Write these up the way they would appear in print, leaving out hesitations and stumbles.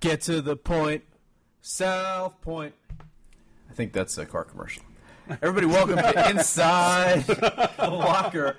Get to the point. South Point. I think that's a car commercial. Everybody, welcome to Inside the Locker,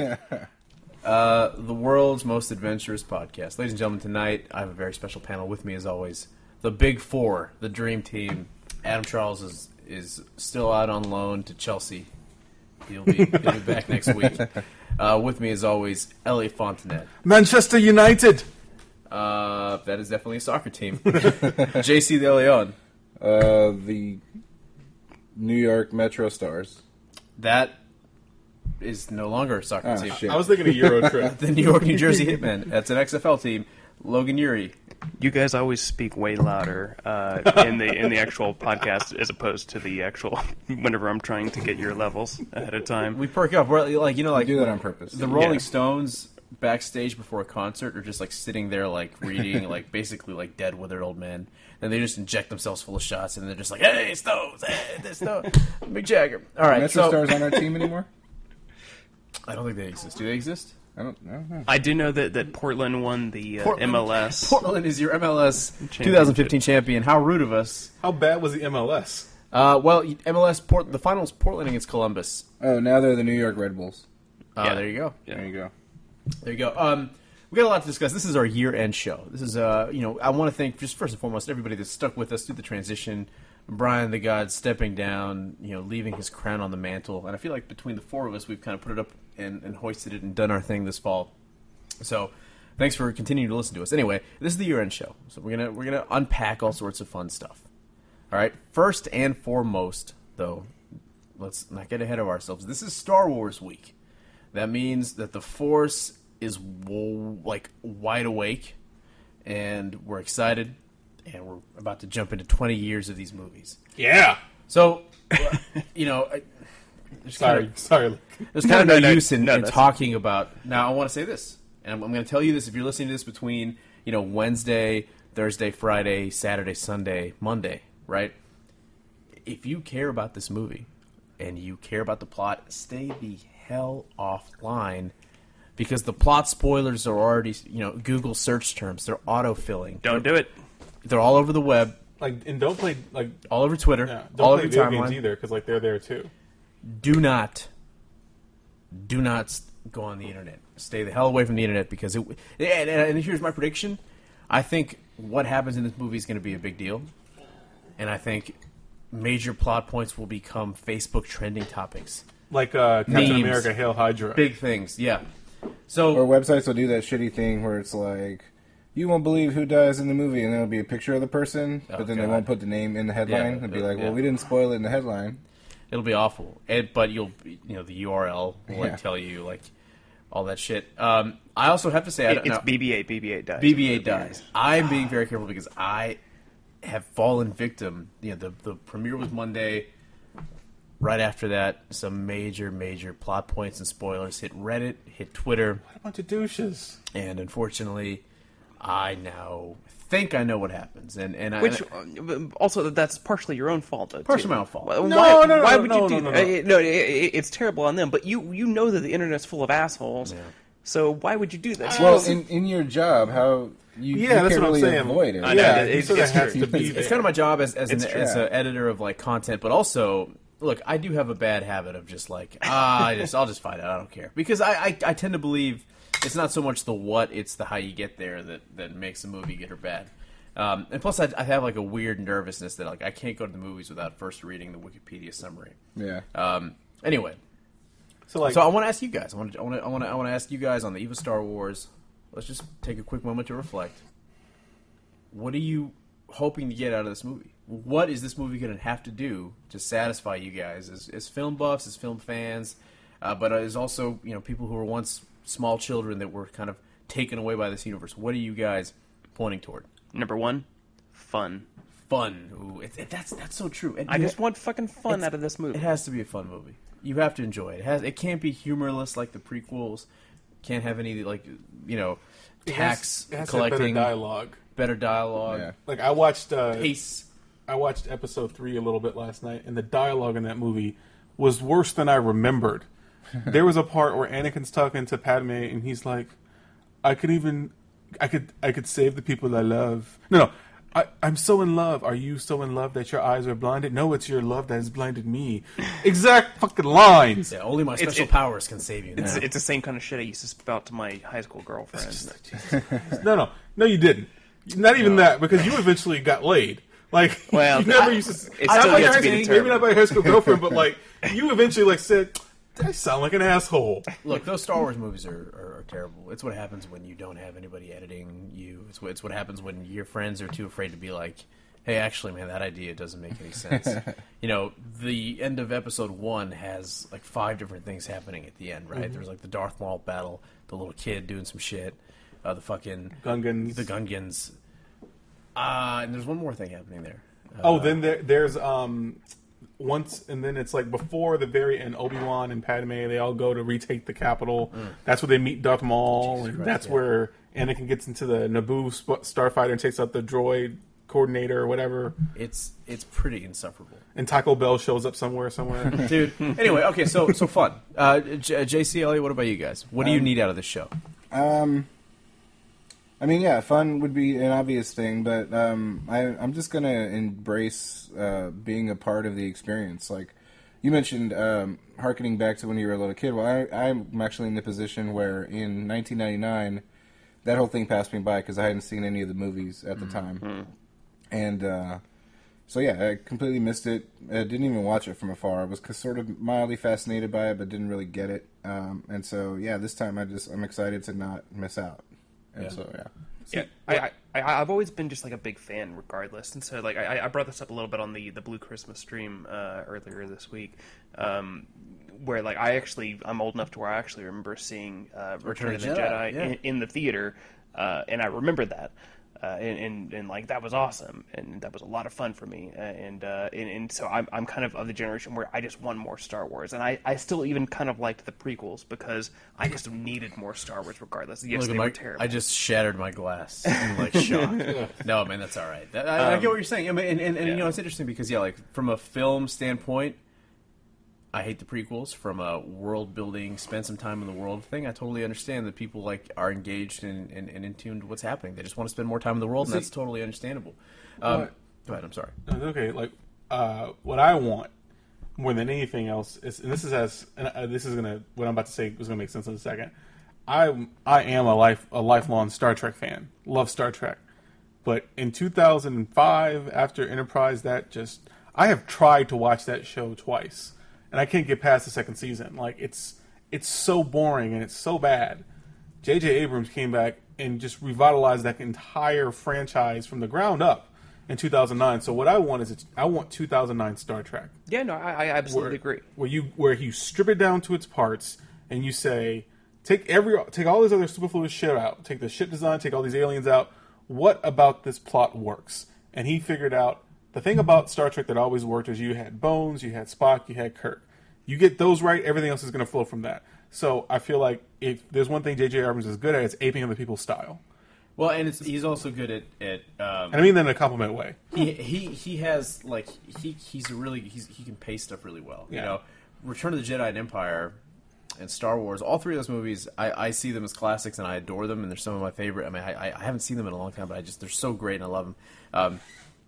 the world's most adventurous podcast. Ladies and gentlemen, tonight I have a very special panel with me, as always. The Big Four, the Dream Team. Adam Charles is still out on loan to Chelsea. He'll be back next week. With me, as always, Elliot Fontanet. Manchester United. That is definitely a soccer team. JC De Leon. The New York Metro Stars. That is no longer a soccer team. Shit. I was thinking a Euro trip. The New York, New Jersey Hitmen. That's an XFL team. Logan Urie. You guys always speak way louder in the actual podcast as opposed to the actual whenever I'm trying to get your levels ahead of time. We perk up. We're like, I do that on purpose. The Rolling Stones backstage before a concert are just like sitting there like reading like basically like dead withered old men, and they just inject themselves full of shots, and they're just like, hey Stones, hey this Stones, Mick Jagger. All right, Metro Stars on our team anymore? I don't think they exist. Do they exist? I don't know. I do know that Portland won the MLS. Portland is your MLS 2015 champion. How rude of us. How bad was the MLS? Well, MLS the finals Portland against Columbus. Oh, now they're the New York Red Bulls. Yeah. There you go. Yeah. There you go. There you go. We got a lot to discuss. This is our year-end show. This is, I want to thank, just first and foremost, everybody that stuck with us through the transition. Brian the God stepping down, leaving his crown on the mantle. And I feel like between the four of us, we've kind of put it up and hoisted it and done our thing this fall. So thanks for continuing to listen to us. Anyway, this is the year-end show. So we're gonna unpack all sorts of fun stuff. All right. First and foremost, though, let's not get ahead of ourselves. This is Star Wars week. That means that the Force is wide awake, and we're excited, and we're about to jump into 20 years of these movies. Yeah. So, Sorry. there's kind of no use in that's- talking about. Now, I want to say this, and I'm going to tell you this if you're listening to this between Wednesday, Thursday, Friday, Saturday, Sunday, Monday, right? If you care about this movie and you care about the plot, stay the hell offline. Because the plot spoilers are already, Google search terms. They're autofilling. Don't do it. They're all over the web, And don't play all over Twitter, don't all play over video timeline. games either because they're there too. Do not go on the internet. Stay the hell away from the internet because and here's my prediction. I think what happens in this movie is going to be a big deal, and I think major plot points will become Facebook trending topics. Like Captain Memes. America, Hail Hydra. Big things, yeah. So Or websites will do that shitty thing where it's like, you won't believe who dies in the movie, and then it'll be a picture of the person, but then they God. won't put the name in the headline. Yeah, It'll be like, yeah. well, we didn't spoil it in the headline. it'll be awful, but the URL will Yeah. tell you all that shit. I also have to say, It's BB-8. BB-8 dies. BB-8 dies. I'm being very careful because I have fallen victim. The premiere was Monday. Right after that, some major plot points and spoilers hit Reddit, hit Twitter, What a bunch of douches. and unfortunately, I now think I know what happens. Which also that's partially your own fault, though. Partially too. my own fault. Why, No, why would no, you do no, that? No, it's terrible on them. But you know that the internet's full of assholes. Yeah. So why would you do that? Well, in your job, how you that's can't what I'm really saying. avoid it. I know. Yeah, It's- he sort of it's has true. to be It's kind of my job as an true. editor of content, but also look, I do have a bad habit of just I'll just find out. I don't care because I tend to believe it's not so much the what, it's the how you get there that makes a movie good or bad. And plus, I have a weird nervousness that I can't go to the movies without first reading the Wikipedia summary. Yeah. Anyway, So I want to ask you guys. I want to ask you guys on the eve of Star Wars. Let's just take a quick moment to reflect. What are you hoping to get out of this movie? What is this movie going to have to do to satisfy you guys as film buffs, as film fans, but as also people who were once small children that were kind of taken away by this universe? What are you guys pointing toward? Number one, fun. Fun. Ooh, that's so true. And I just want fucking fun out of this movie. It has to be a fun movie. You have to enjoy it. It can't be humorless like the prequels. Can't have any tax it has collecting, better dialogue. Yeah. I watched pace. I watched episode 3 a little bit last night, and the dialogue in that movie was worse than I remembered. There was a part where Anakin's talking to Padme, and he's like, I could save the people I love. No, I'm so in love. Are you so in love that your eyes are blinded? No, it's your love that has blinded me. Exact fucking lines. Yeah, only my special powers can save you. It's the same kind of shit I used to spout to my high school girlfriend. No, you didn't. Not even that, because you eventually got laid. Like, well, you never used to. It's still yet to be maybe determined. not by your high school girlfriend, but like, you eventually like said, I sound like an asshole. Look, those Star Wars movies are terrible. It's what happens when you don't have anybody editing you. It's what happens when your friends are too afraid to be like, hey, actually, man, that idea doesn't make any sense. The end of episode 1 has like 5 different things happening at the end, right? Mm-hmm. There's like the Darth Maul battle, the little kid doing some shit, the fucking Gungans. the Gungans, and there's one more thing happening there. Then there's once, and then it's like before the very end, Obi-Wan and Padme, they all go to retake the capital. That's where they meet Darth Maul, Jesus and Christ, that's yeah. where Anakin gets into the Naboo starfighter and takes out the droid coordinator or whatever. It's pretty insufferable. And Taco Bell shows up somewhere. Dude. Anyway, okay, so fun. JC, Elliot, what about you guys? What do you need out of this show? I mean, yeah, fun would be an obvious thing, but I'm just going to embrace being a part of the experience. Like, you mentioned hearkening back to when you were a little kid. Well, I'm actually in the position where in 1999, that whole thing passed me by because I hadn't seen any of the movies at the time. And so, yeah, I completely missed it. I didn't even watch it from afar. I was sort of mildly fascinated by it, but didn't really get it. And so, yeah, this time I'm excited to not miss out. And so, yeah. Yeah, I've always been just like a big fan, regardless, and so like I brought this up a little bit on the Blue Christmas stream earlier this week, where like I'm old enough to where I actually remember seeing Return of the Jedi in the theater, and I remember that. And like that was awesome, and that was a lot of fun for me, and so I'm kind of the generation where I just want more Star Wars, and I still even kind of liked the prequels because I just needed more Star Wars regardless. Yes, they were terrible. I just shattered my glass in like shock. No, man, that's all right. I get what you're saying. I mean, and it's interesting because like from a film standpoint, I hate the prequels. From a world building, spend some time in the world thing, I totally understand that people like are engaged and in tune to what's happening. They just want to spend more time in the world, and that's totally understandable. Go ahead. I'm sorry. Okay, like what I want more than anything else is, and what I'm about to say is gonna make sense in a second. I am a lifelong Star Trek fan. Love Star Trek, but in 2005, after Enterprise, I have tried to watch that show twice. And I can't get past the second season. Like, it's so boring and it's so bad. J.J. Abrams came back and just revitalized that entire franchise from the ground up in 2009. So what I want is I want 2009 Star Trek. Yeah, no, I absolutely agree. Where you strip it down to its parts and you say, take all this other superfluous shit out. Take the ship design, take all these aliens out. What about this plot works? And he figured out the thing about Star Trek that always worked is you had Bones, you had Spock, you had Kirk. You get those right, everything else is going to flow from that. So I feel like if there's one thing J.J. Abrams is good at, it's aping other people's style. Well, and he's also good at and I mean that in a compliment way. He has like he can pace stuff really well. Yeah. You know, Return of the Jedi and Empire and Star Wars, all three of those movies, I see them as classics and I adore them, and they're some of my favorite. I mean, I haven't seen them in a long time, but they're so great and I love them.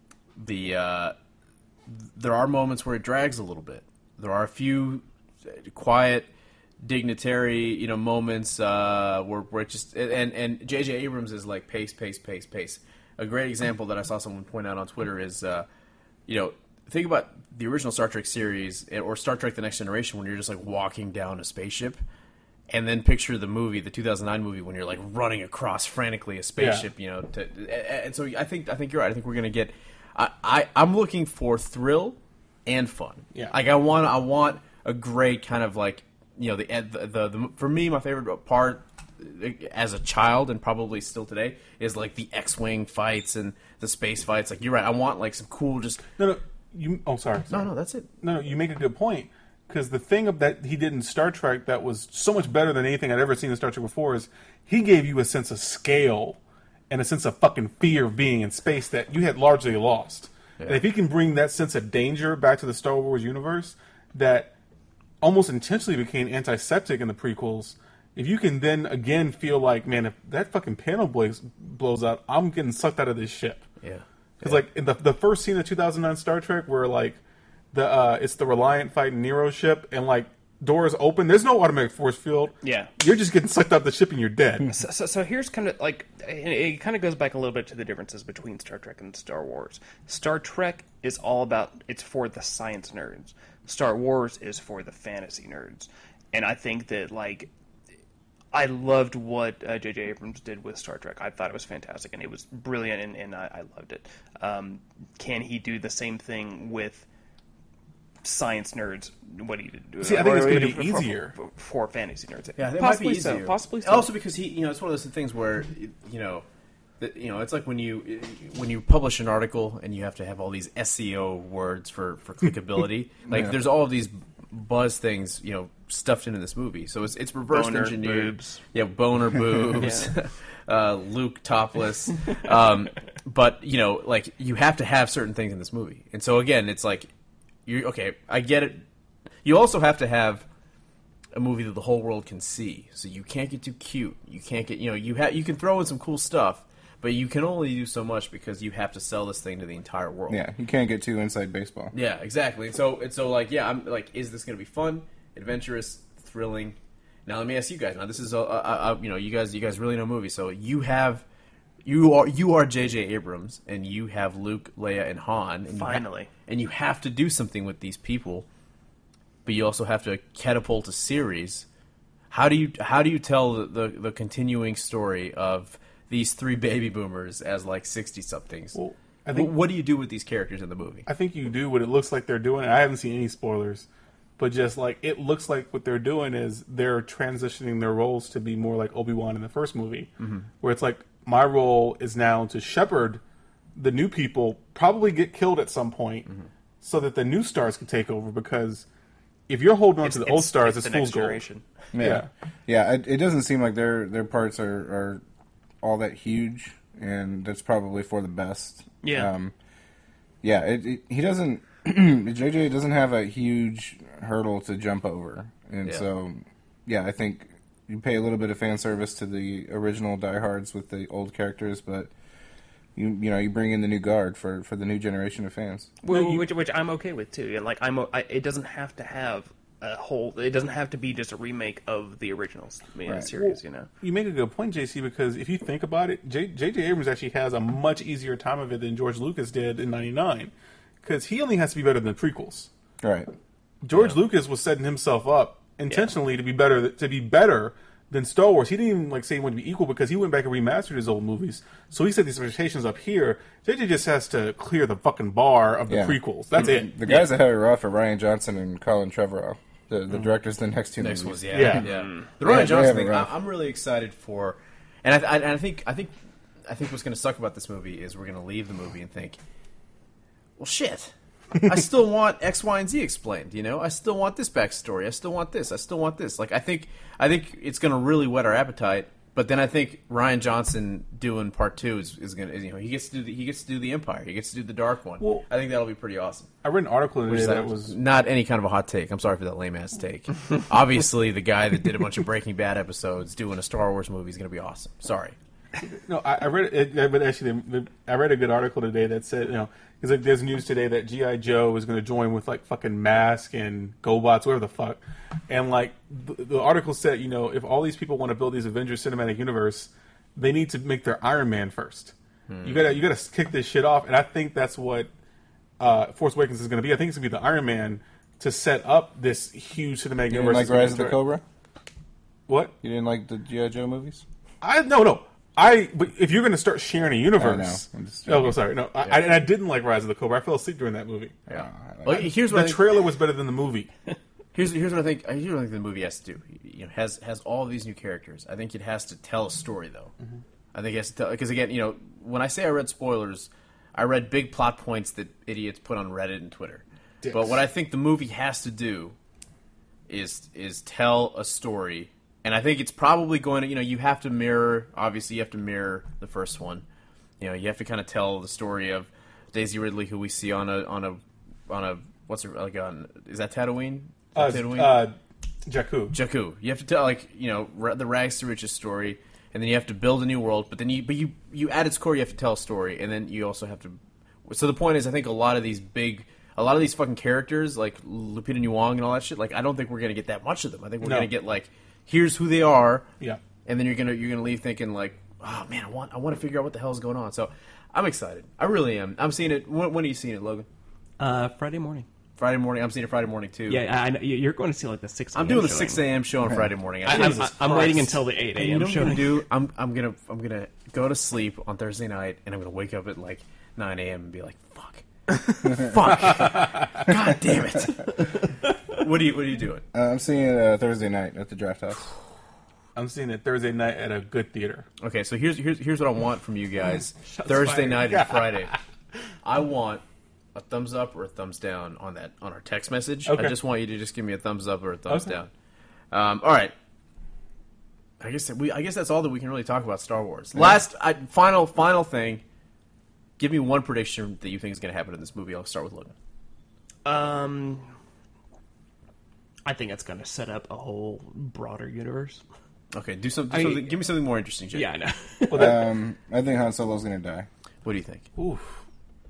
There are moments where it drags a little bit. There are a few quiet, dignitary, moments where it just and J.J. Abrams is like pace. A great example that I saw someone point out on Twitter is, think about the original Star Trek series or Star Trek: The Next Generation when you're just like walking down a spaceship, and then picture the movie, the 2009 movie, when you're like running across frantically a spaceship. Yeah. And so I think you're right. I think we're gonna get. I'm looking for thrill and fun. Yeah. Like I want a great kind of like the for me my favorite part as a child and probably still today is like the X-wing fights and the space fights. Like you're right. I want like some cool just sorry. No, that's it. No, you make a good point. Because the thing that he did in Star Trek that was so much better than anything I'd ever seen in Star Trek before is he gave you a sense of scale and a sense of fucking fear of being in space that you had largely lost. Yeah. And if he can bring that sense of danger back to the Star Wars universe that almost intentionally became antiseptic in the prequels, if you can then again feel like, man, if that fucking panel blows out, I'm getting sucked out of this ship. Yeah. Because like in the first scene of 2009 Star Trek, where like it's the Reliant fighting Nero's ship, and like doors open, there's no automatic force field. Yeah. You're just getting sucked out the ship and you're dead. So here's kind of like it kind of goes back a little bit to the differences between Star Trek and Star Wars. Star Trek is all about it's for the science nerds. Star Wars is for the fantasy nerds, and I think that like I loved what J.J. Abrams did with Star Trek. I thought it was fantastic and it was brilliant, and I loved it. Can he do the same thing with science nerds? What do you do? See, I think it's going to be easier for fantasy nerds. Yeah, it possibly might be easier. so. Possibly so. Also, because it's one of those things where it's like when you publish an article and you have to have all these SEO words for clickability. Like there's all of these buzz things stuffed into this movie, so it's reverse Boner engineered. Boobs. Yeah, boner boobs. Luke topless. But like you have to have certain things in this movie, and so again, it's like I get it. You also have to have a movie that the whole world can see, so you can't get too cute. You can't get you can throw in some cool stuff, but you can only do so much because you have to sell this thing to the entire world. Yeah, you can't get too inside baseball. Yeah, exactly. And so like, yeah, I'm like, is this going to be fun, adventurous, thrilling? Now let me ask you guys. Now this is you guys really know movies, so you are J.J. Abrams, and you have Luke, Leia, and Han. And Finally. and you have to do something with these people, but you also have to catapult a series. How do you tell the continuing story of these three baby boomers as like 60-somethings? Well, I think what do you do with these characters in the movie? I think you do what it looks like they're doing. I haven't seen any spoilers, but just like it looks like what they're doing is they're transitioning their roles to be more like Obi-Wan in the first movie, where it's like my role is now to shepherd the new people, probably get killed at some point, so that the new stars can take over. Because if you're holding on to the old stars, it's the fool's next gold. generation. Yeah. It doesn't seem like their parts are all that huge, and that's probably for the best. Yeah. He doesn't. JJ doesn't have a huge hurdle to jump over, and so I think you pay a little bit of fan service to the original diehards with the old characters, but you bring in the new guard for the new generation of fans. Well, which I'm okay with too. And like it doesn't have to have it doesn't have to be just a remake of the original series. You make a good point, JC, because if you think about it, J.J. Abrams actually has a much easier time of it than George Lucas did in '99, because he only has to be better than the prequels. Right. George Lucas was setting himself up intentionally to be better than Star Wars. He didn't even say he wanted to be equal, because he went back and remastered his old movies. So he set these expectations up here. JJ just has to clear the fucking bar of the prequels. That's it. The guys that have it rough are Ryan Johnson and Colin Trevorrow, the directors of the next two movies. Was, Yeah. The Ryan Johnson they thing, have it rough. I'm really excited for, and I think what's going to suck about this movie is we're going to leave the movie and think, well, shit. I still want X, Y, and Z explained. I still want this backstory. I still want this. I still want this. Like I think it's going to really whet our appetite. But then I think Ryan Johnson doing part 2 is going to he gets to do the Empire. He gets to do the Dark One. Well, I think that'll be pretty awesome. I read an article today that was not any kind of a hot take. I'm sorry for that lame ass take. Obviously, the guy that did a bunch of Breaking Bad episodes doing a Star Wars movie is going to be awesome. Sorry. No, I read it, but actually, I read a good article today that said, because there's news today that G.I. Joe is going to join with fucking Mask and GoBots, whatever the fuck, and the article said, if all these people want to build these Avengers cinematic universe, they need to make their Iron Man first. You gotta kick this shit off, and I think that's what Force Awakens is going to be. I think it's going to be the Iron Man to set up this huge cinematic You universe. didn't like Rise of the Cobra? What? You didn't like the G.I. Joe movies? No. But if you're going to start sharing a universe, sorry, no, I didn't like Rise of the Cobra. I fell asleep during that movie. Yeah. Well, here's what The trailer was better than the movie. Here's what I think. Here's what I think the movie has to do. Has all of these new characters. I think it has to tell a story, though. I think it has to tell, because again, when I say I read spoilers, I read big plot points that idiots put on Reddit and Twitter. Dicks. But what I think the movie has to do is tell a story. And I think it's probably going to, you have to mirror the first one. You have to kind of tell the story of Daisy Ridley, who we see on a what's it like on, is that Tatooine? Jakku. Jakku. You have to tell the rags to riches story, and then you have to build a new world. But then you at its core you have to tell a story, and then you also have to, So the point is, I think a lot of these fucking characters, like Lupita Nyong'o and all that shit, like I don't think we're gonna get that much of them. I think we're gonna get like, here's who they are, Yeah. and then you're gonna leave thinking like, oh man, I want to figure out what the hell is going on. So I'm excited. I really am. I'm seeing it. When are you seeing it, Logan? Friday morning. Friday morning. I'm seeing it Friday morning too. Yeah, I know. You're going to see like the 6 a.m. I'm doing the showing. 6 a.m. show on Friday morning. I'm waiting until the 8 And you a.m. know what I'm showing. gonna do? I'm gonna go to sleep on Thursday night, and I'm gonna wake up at like 9 a.m. and be like, fuck, god damn it. What are you doing? I'm seeing it Thursday night at the Draft House. I'm seeing it Thursday night at a good theater. Okay, so here's what I want from you guys. Shots Thursday fired. night and Friday. I want a thumbs up or a thumbs down on our text message. Okay. I just want you to just give me a thumbs up or a thumbs Okay. down. All right. I guess that's all that we can really talk about Star Wars. Last final thing. Give me one prediction that you think is going to happen in this movie. I'll start with Logan. I think it's going to set up a whole broader universe. Okay, do something. Give me something more interesting, Jake. Yeah, I know. I think Han Solo's gonna die. What do you think? Oof.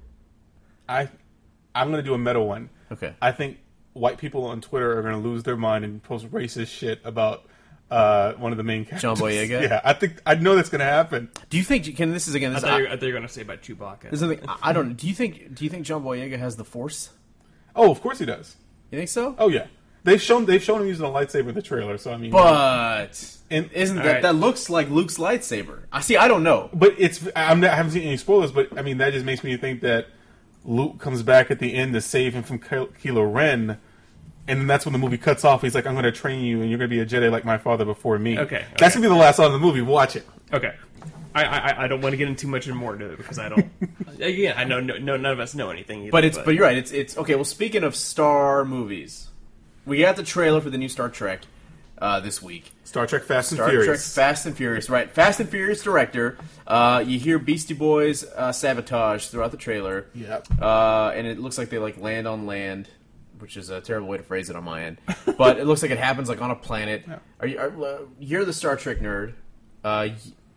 I'm going to do a meta one. Okay. I think white people on Twitter are going to lose their mind and post racist shit about one of the main characters. John Boyega? Yeah, I know that's going to happen. Do you think? This is again. I This, thought you were going to say about Chewbacca. this is something I don't. Do you think John Boyega has the Force? Oh, of course he does. You think so? Oh yeah, they've shown him using a lightsaber in the trailer. So I mean, But And- isn't that right. that looks like Luke's lightsaber? I don't know. but I haven't seen any spoilers. But I mean, that just makes me think that Luke comes back at the end to save him from Kylo Ren. And then that's when the movie cuts off. He's like, I'm going to train you, and you're going to be a Jedi like my father before me. Okay. That's going to be the last song of the movie. Watch it. Okay. I don't want to get into too much more into it because I don't. Again, I know none of us know anything. Either, But you're right. It's okay. Well, speaking of Star movies, we got the trailer for the new Star Trek this week. Star Trek Fast and Star Furious. Trek Fast and Furious, right? Fast and Furious director. You hear Beastie Boys sabotage throughout the trailer. Yep. And it looks like they like land on land, which is a terrible way to phrase it on my end. But it looks like it happens like on a planet. Yeah. You're the Star Trek nerd. Are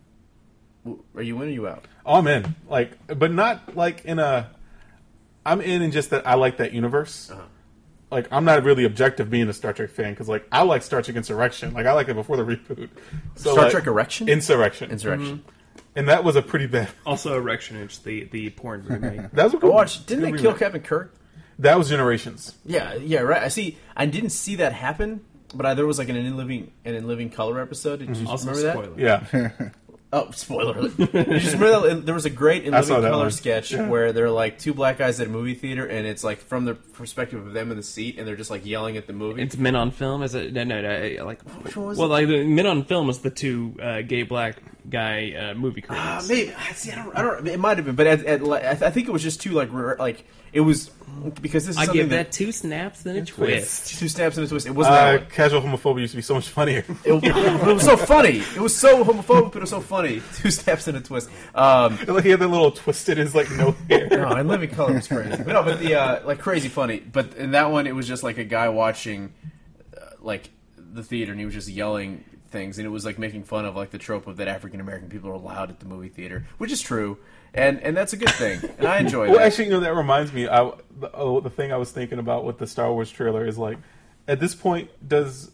you in or you out? Oh, I'm in. But not like in a. I'm in just that I like that universe. Like, I'm not really objective being a Star Trek fan because, like, I like Star Trek Insurrection. Like, I like it before the reboot. So, Star like, Trek Erection? Insurrection. Insurrection. And that was a pretty bad. also Erectionage, the porn remake. That was a I good. watched. Didn't good they kill remake. Captain Kirk? That was Generations. Yeah, right. I didn't see that happen, but there was like an In Living Color episode. Did you Also, remember that? spoiler. Yeah. Oh, spoiler alert. You just remember that there was a great In I saw Living that Color one. sketch Yeah. where they're like two black guys at a movie theater, and it's like from the perspective of them in the seat, and they're just like yelling at the movie. It's Men on Film. Is it? No, like. Which one was Well, it? like the Men on Film is the two gay black guy movie critics. Maybe. See, I don't. It might have been, but I think it was just two like it was because this is I something give that 2 snaps then a twist. two snaps and a twist. It wasn't that one. Casual homophobia used to be so much funnier. It was so funny. It was so homophobic, but it was so funny. Two snaps and a twist. Like, he had that little twist in his, like, no hair. No, and Living Color was crazy. But no, but the like crazy funny. But in that one, it was just like a guy watching like the theater, and he was just yelling things, and it was like making fun of like the trope of that African American people are loud at the movie theater, which is true, and that's a good thing, and I enjoy Well, that. actually, that reminds me. The thing I was thinking about with the Star Wars trailer is like, at this point, does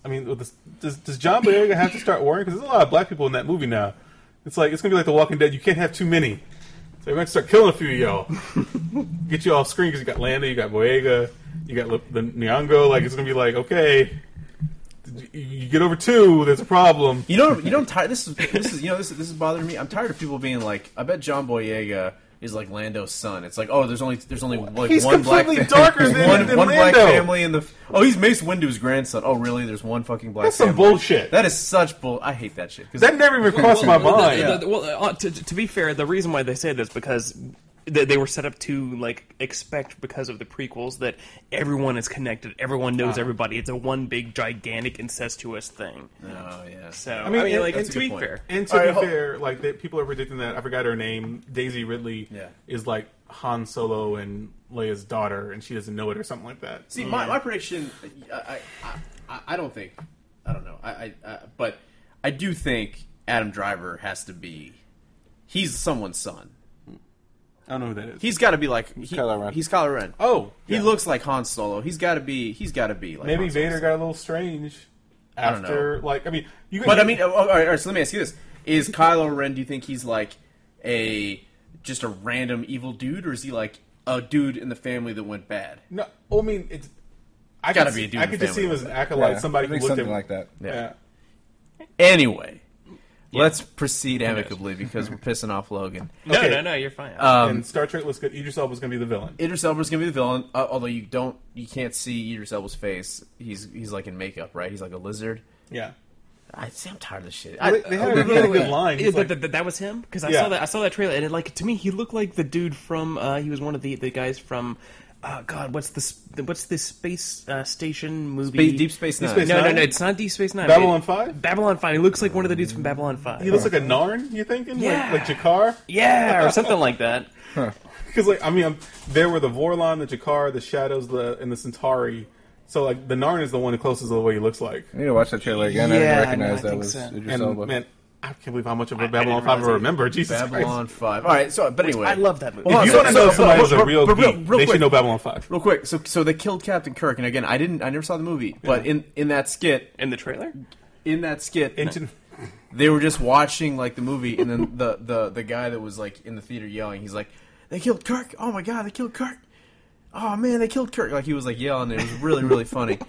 John Boyega have to start worrying? Because there's a lot of black people in that movie now. It's like it's gonna be like The Walking Dead. You can't have too many. So we're gonna start killing a few of y'all. Get you off screen because you got Lando, you got Boyega, you got the Nyong'o. Like, it's gonna be like, okay, you get over 2, there's a problem. You know, I'm tired. This is bothering me. I'm tired of people being like, I bet John Boyega is like Lando's son. It's like, oh, there's only like He's one black completely darker than one black Lando. family in the. Oh, he's Mace Windu's grandson. Oh, really? There's one fucking black. That's some family. bullshit. That is such bull. I hate that shit. 'Cause That never even crossed my mind. To be fair, the reason why they say this because they were set up to like expect because of the prequels that everyone is connected, everyone knows everybody. It's a one big gigantic incestuous thing. Oh yeah. So I mean, and- like that's a to good be point. fair, And to All right, be ho- fair, like people are predicting that I forgot her name, Daisy Ridley, Yeah. is like Han Solo and Leia's daughter, and she doesn't know it or something like that. See, my prediction. I don't think. I don't know. But I do think Adam Driver has to be. He's someone's son. I don't know who that is. He's got to be like Kylo Ren. He's Kylo Ren. Oh, He yeah. looks like Han Solo. He's got to be like Maybe Han Solo. Vader got a little strange don't after. Like, I mean, you. But I mean, all right. So let me ask you this: is Kylo Ren? Do you think he's like just a random evil dude, or is he like a dude in the family that went bad? no. I mean, it's. I Gotta could be a see- dude I in could the just see him family. as an acolyte, Yeah, somebody I think who looked something at like that. Yeah. Anyway, let's proceed amicably because we're pissing off Logan. No, Okay. no, you're fine. And Star Trek looks good. Idris Elba was going to be the villain. Idris Elba's gonna be the villain, although you can't see Idris Elba's face. He's like in makeup, right? He's like a lizard. Yeah. I'm tired of this shit. They had a good line. He's like, that was him because I Yeah. saw that trailer and it, like to me he looked like the dude from he was one of the guys from God, what's this space station movie? Deep Space Nine. Space No, Nine? no, it's not Deep Space Nine. Babylon 5? Babylon 5. He looks like one of the dudes from Babylon 5. He looks like a Narn, you thinking? Yeah. Like Jakar? Yeah, or something like that. Because, like, I mean, there were the Vorlon, the Jakar, the Shadows, and the Centauri. So, like, the Narn is the one closest to the way he looks like. I need to watch that trailer again. I Yeah, didn't no, recognize I that think was so. Idris And, Elba. man, I can't believe how much of a I Babylon didn't 5 I realize remember. Jesus Babylon Christ. 5. All right, so but anyway, I love that movie. Hold on, If you so- want to know so- somebody who's a but- real but geek, they quick. should know Babylon 5. Real quick, so they killed Captain Kirk, and again, I never saw the movie, but in that skit, In the trailer? Ancient... they were just watching like the movie, and then the guy that was like in the theater yelling, he's like, "They killed Kirk! Oh my god, they killed Kirk! Oh man, they killed Kirk!" Like he was like yelling. It was really really funny.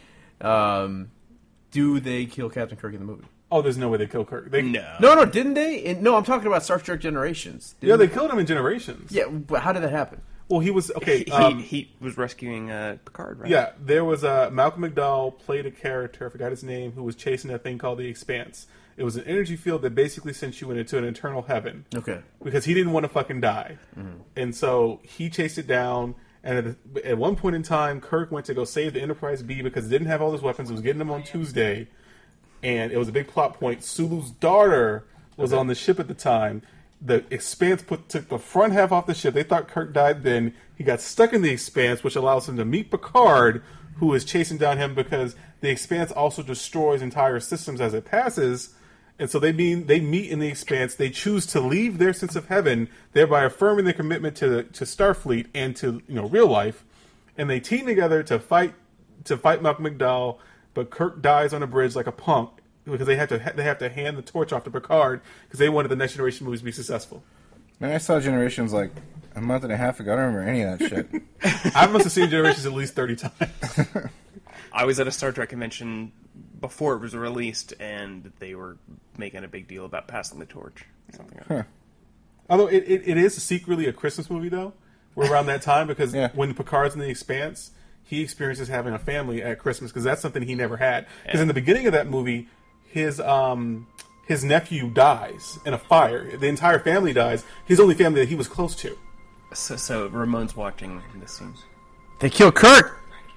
Do they kill Captain Kirk in the movie? Oh, there's no way they kill Kirk. No, didn't they? No, I'm talking about Star Trek Generations. Yeah, Didn't they killed him in Generations. Yeah, but how did that happen? Well, he was... Okay, He was rescuing Picard, right? yeah, there was Malcolm McDowell played a character, I forgot his name, who was chasing that thing called the Expanse. It was an energy field that basically sent you into an eternal heaven. Okay. Because he didn't want to fucking die. And so he chased it down, and at one point in time, Kirk went to go save the Enterprise B because it didn't have all his weapons. It was getting them on Tuesday, and it was a big plot point. Sulu's daughter was on the ship at the time. The Expanse took the front half off the ship. They thought Kirk died then. He got stuck in the Expanse, which allows him to meet Picard, who is chasing down him because the Expanse also destroys entire systems as it passes. And so they meet in the Expanse. They choose to leave their sense of heaven, thereby affirming their commitment to Starfleet and to real life. And they team together to fight Malcolm McDowell. But Kirk dies on a bridge like a punk because they have to hand the torch off to Picard because they wanted the Next Generation movies to be successful. Man, I saw Generations like a month and a half ago. I don't remember any of that shit. I must have seen Generations at least 30 times. I was at a Star Trek convention before it was released, and they were making a big deal about passing the torch. Something like that. Although it is secretly a Christmas movie, though. We're around that time because Yeah. when Picard's in the Expanse, he experiences having a family at Christmas because that's something he never had. Because in the beginning of that movie, his nephew dies in a fire. The entire family dies. His only family that he was close to. So Ramon's watching this scene. They killed Kirk.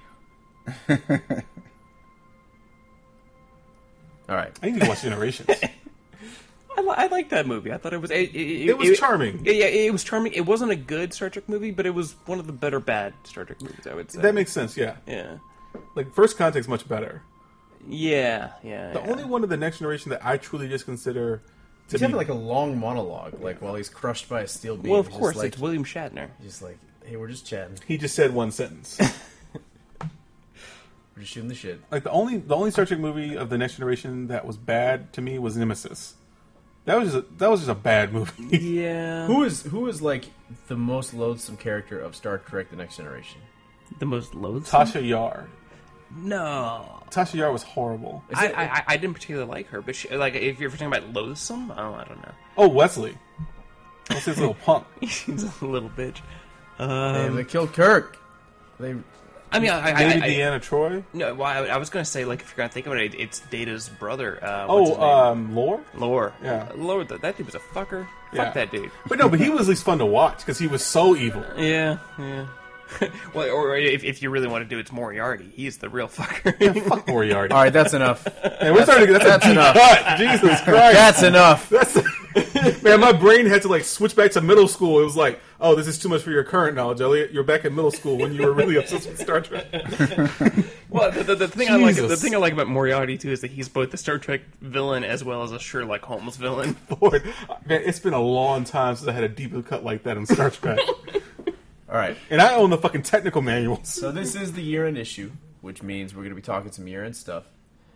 All right. I need to watch Generations. I like that movie. I thought it was It was charming. Yeah, it was charming. It wasn't a good Star Trek movie, but it was one of the better bad Star Trek movies, I would say. That makes sense, yeah. yeah, Like, First Contact's much better. yeah. The only one of the Next Generation that I truly just consider to He's be... having like a long monologue, like while he's crushed by a steel beam. Well, of He's course, just, like, it's William Shatner. just like, hey, we're just chatting, He just said one sentence. we're just shooting the shit. Like, the only Star Trek movie of the Next Generation that was bad to me was Nemesis. That was just a bad movie. Yeah, Who is like the most loathsome character of Star Trek: The Next Generation? the most loathsome? Tasha Yar. No, Tasha Yar was horrible. I didn't particularly like her, but she, like if you're talking about loathsome, I don't know. Oh, Wesley. What's his little punk? She's a little bitch. They killed Kirk. They I mean, Maybe Deanna Troy? no. Well, I was gonna say, like, if you're gonna think about it, it's Data's brother. What's his name? Lore? Lore. Yeah. Lore. That dude was a fucker. Yeah. Fuck that dude. But no, but he was at least fun to watch because he was so evil. Yeah. Well, or if you really want to do it, it's Moriarty. He's the real fucker. Fuck Moriarty. all right. That's enough. Hey, we're starting to get that's enough. cut. Jesus Christ. That's enough. Man, my brain had to like switch back to middle school. It was like, oh, this is too much for your current knowledge, Elliot. You're back in middle school when you were really obsessed with Star Trek. Well, the thing I like about Moriarty too is that he's both the Star Trek villain as well as a Sherlock Holmes villain. Lord, man, it's been a long time since I had a deeper cut like that in Star Trek. All right. And I own the fucking technical manuals. So this is the year-end issue, which means we're going to be talking some year-end stuff.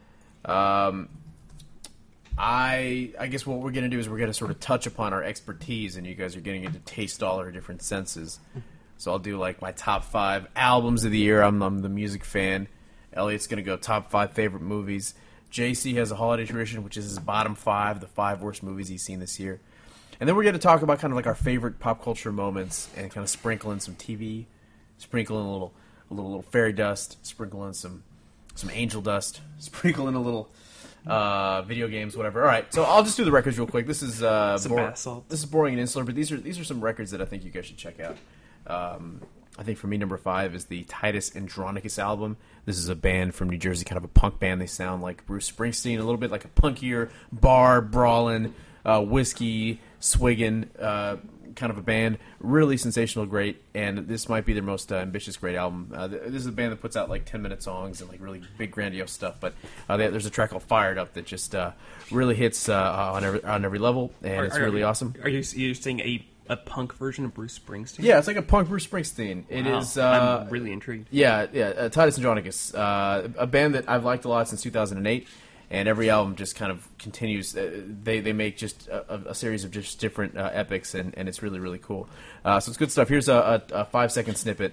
I guess what we're going to do is we're going to sort of touch upon our expertise, and you guys are getting to taste all our different senses. So I'll do like my top 5 albums of the year. I'm the music fan. Elliot's going to go top 5 favorite movies. JC has a holiday tradition, which is his bottom 5, the 5 worst movies he's seen this year. And then we're going to talk about kind of like our favorite pop culture moments and kind of sprinkle in some TV, sprinkle in a little fairy dust, sprinkle in some angel dust, sprinkle in a little video games, whatever. All right, so I'll just do the records real quick. This is Some bath salts. This is boring and insular, but these are some records that I think you guys should check out. I think for me, number 5 is the Titus Andronicus album. This is a band from New Jersey, kind of a punk band. They sound like Bruce Springsteen, a little bit like a punkier, bar brawling, whiskey swigging kind of a band. Really sensational, great, and this might be their most ambitious, great album. This is a band that puts out like 10-minute songs and like really big, grandiose stuff. But there's a track called "Fired Up" that just really hits on every level, and it's really awesome. Are you saying a punk version of Bruce Springsteen? Yeah, it's like a punk Bruce Springsteen. It is. I'm really intrigued. Yeah. Titus Andronicus, a band that I've liked a lot since 2008, and every album just kind of continues. They make just a series of just different epics, and it's really, really cool. So it's good stuff. Here's a 5-second snippet.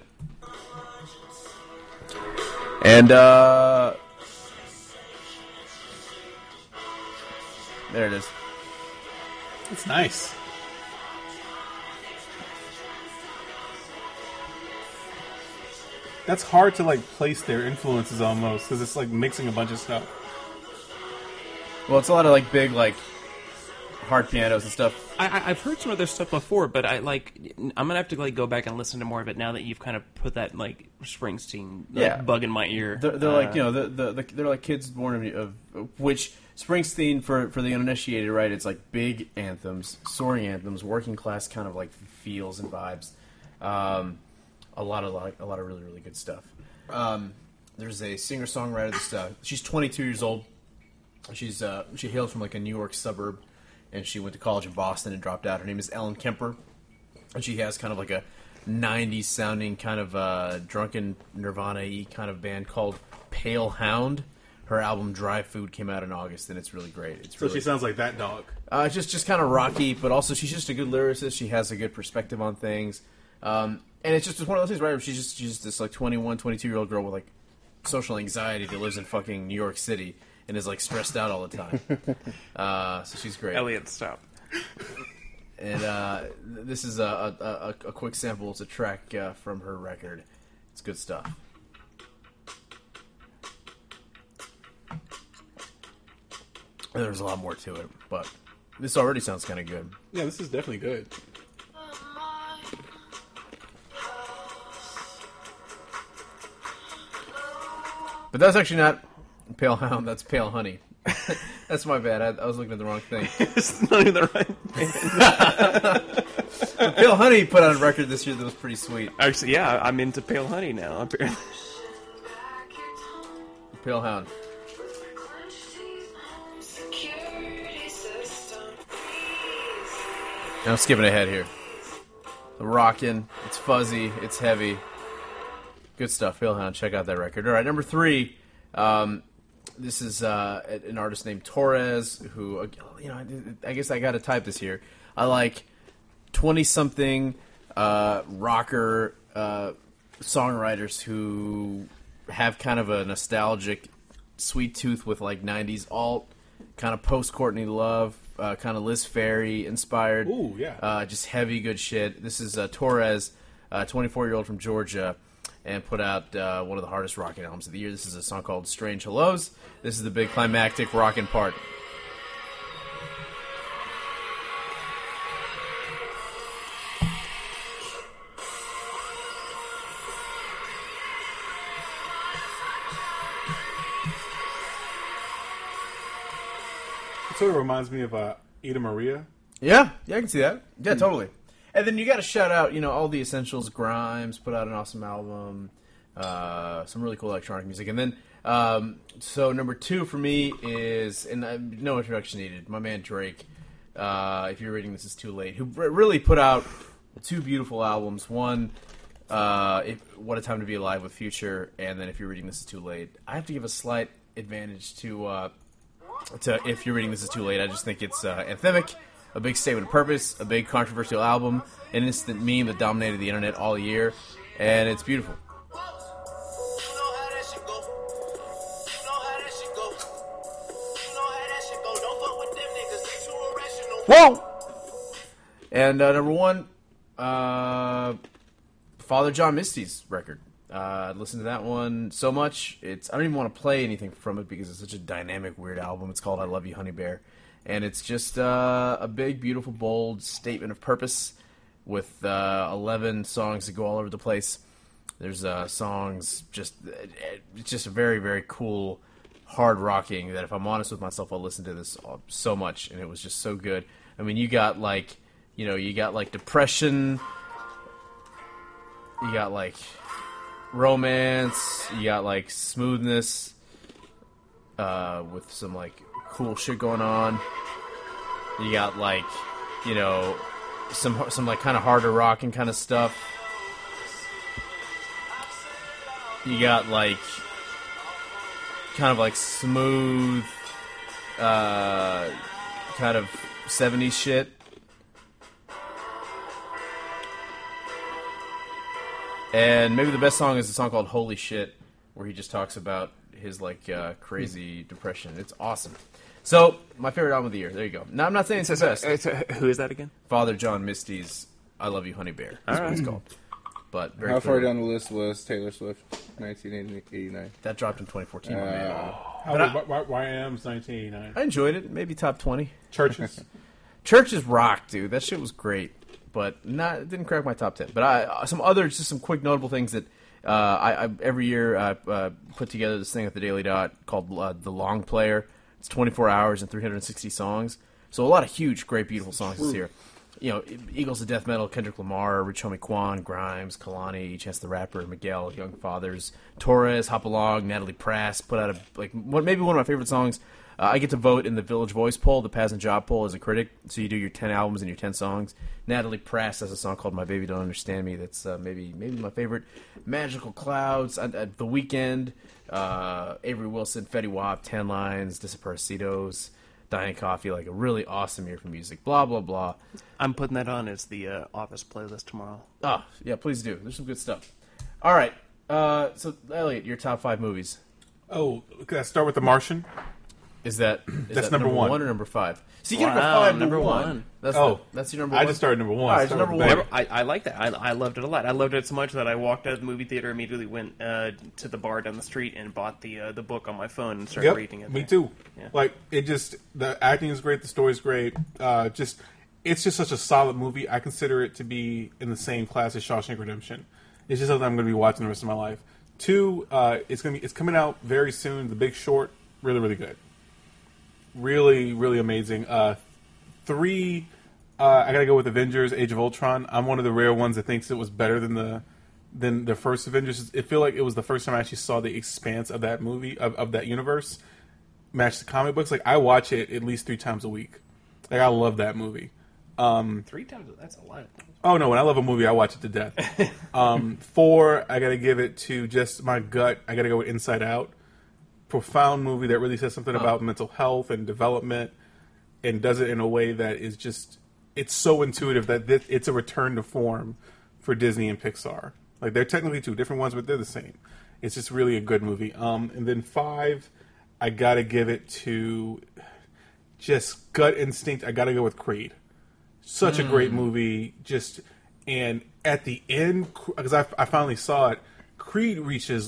And there it is. It's nice. That's hard to like place their influences almost because it's like mixing a bunch of stuff. Well, it's a lot of like big like hard pianos and stuff. I've heard some of their stuff before, but I'm gonna have to like go back and listen to more of it now that you've kind of put that like Springsteen bug in my ear. They're like they're like kids born of which Springsteen for the uninitiated, right? It's like big anthems, soaring anthems, working class kind of like feels and vibes. A lot of really, really good stuff. There's a singer-songwriter that's she's 22 years old. She hails from like a New York suburb, and she went to college in Boston and dropped out. Her name is Ellen Kemper, and she has kind of like a 90s sounding kind of drunken Nirvana-y kind of band called Pale Hound. Her album Dry Food came out in August, and it's really great. It's So really, she sounds like that dog. just kind of rocky, but also she's just a good lyricist. She has a good perspective on things. And it's just one of those things, right? She's just this like 21, 22-year-old girl with like social anxiety that lives in fucking New York City and is like stressed out all the time. So she's great. Elliot, stop. And this is a quick sample. It's a track from her record. It's good stuff. There's a lot more to it, but this already sounds kind of good. Yeah, this is definitely good. But that's actually not Pale Hound. That's Pale Honey. That's my bad. I was looking at the wrong thing. It's not even the right band. Pale Honey put out a record this year that was pretty sweet. Actually, yeah, I'm into Pale Honey now. Apparently. Pale Hound. And I'm skipping ahead here. The rockin', it's fuzzy, it's heavy. Good stuff, Pale Hound. Check out that record. All right, number 3. This is an artist named Torres, who, I guess I got to type this here. I like 20-something rocker songwriters who have kind of a nostalgic sweet tooth with like 90s alt, kind of post-Courtney Love, kind of Liz Phair inspired. Ooh, yeah. Just heavy, good shit. This is Torres, 24-year-old from Georgia, and put out one of the hardest rocking albums of the year. This is a song called Strange Hellos. This is the big climactic rocking part. It sort of reminds me of Ida Maria. Yeah, I can see that. Yeah, totally. And then you got to shout out, all the essentials. Grimes put out an awesome album. Some really cool electronic music. And then, so number 2 for me is, and no introduction needed, my man Drake. If you're reading this is too late, who really put out 2 beautiful albums. One, What a Time to Be Alive with Future, and then If You're Reading This Is Too Late. I have to give a slight advantage to If You're Reading This Is Too Late. I just think it's anthemic, a big statement of purpose, a big controversial album, an instant meme that dominated the internet all year, and it's beautiful. Whoa! And number one, Father John Misty's record. I listened to that one so much. I don't even want to play anything from it because it's such a dynamic, weird album. It's called I Love You, Honey Bear. And it's just a big, beautiful, bold statement of purpose with 11 songs that go all over the place. There's songs, it's just a very, very cool, hard rocking that if I'm honest with myself, I'll listen to this so much. And it was just so good. I mean, you got depression, you got like romance, you got like smoothness, with some like cool shit going on. You got like, some like kind of harder rocking kind of stuff. You got like kind of like smooth, kind of 70s shit. And maybe the best song is a song called Holy Shit, where he just talks about his like crazy depression. It's awesome. So, my favorite album of the year. There you go. Now, I'm not saying it's the best. Who is that again? Father John Misty's I Love You, Honey Bear. That's what it's called. But very How far clear. down the list was Taylor Swift, 1989? That dropped in 2014. YM's 1989. I enjoyed it. Maybe top 20. Churches. Churches rock, dude. That shit was great. But it didn't crack my top 10. But some quick notable things that I every year put together this thing at the Daily Dot called The Long Player. It's 24 hours and 360 songs. So a lot of huge, great, beautiful songs this year. Eagles of Death Metal, Kendrick Lamar, Rich Homie Quan, Grimes, Kalani, Chance the Rapper, Miguel, Young Fathers, Torres, Hop Along, Natalie Prass put out maybe one of my favorite songs. I get to vote in the Village Voice poll, the Paz and Job poll, as a critic. So you do your 10 albums and your 10 songs. Natalie Prass has a song called My Baby Don't Understand Me. That's maybe my favorite. Magical Clouds, The Weeknd, Avery Wilson, Fetty Wap, 10 Lines, Desaparecidos, Diane Coffee. Like a really awesome year for music. Blah, blah, blah. I'm putting that on as the Office playlist tomorrow. Oh, yeah, please do. There's some good stuff. All right. So, Elliot, your top 5 movies. Oh, can I start with The Martian? Is that number one. Or number 5? So you get Wow, number 5, number one. one. That's your number 1. I just started number 1. All right, Start number with 1. Bang. I like that. I loved it a lot. I loved it so much that I walked out of the movie theater, immediately went to the bar down the street and bought the book on my phone and started reading it. Me there. too. Yeah. Like the acting is great, the story's great. It's just such a solid movie. I consider it to be in the same class as Shawshank Redemption. It's just something I'm going to be watching the rest of my life. 2, it's coming out very soon. The Big Short, really, really good. Really, really amazing. 3, I gotta go with Avengers: Age of Ultron. I'm one of the rare ones that thinks it was better than the first Avengers. I feel like it was the first time I actually saw the expanse of that movie of that universe match the comic books. Like I watch it at least 3 times a week. Like I love that movie. 3 times? That's a lot. Oh no, when I love a movie, I watch it to death. 4, I gotta give it to just my gut. I gotta go with Inside Out. Profound movie that really says something about mental health and development, and does it in a way that is just, it's so intuitive that it's a return to form for Disney and Pixar. Like they're technically 2 different ones, but they're the same. It's just really a good movie. And then 5, I gotta give it to just gut instinct. I gotta go with Creed. Such a great movie. And at the end, because I finally saw it, Creed reaches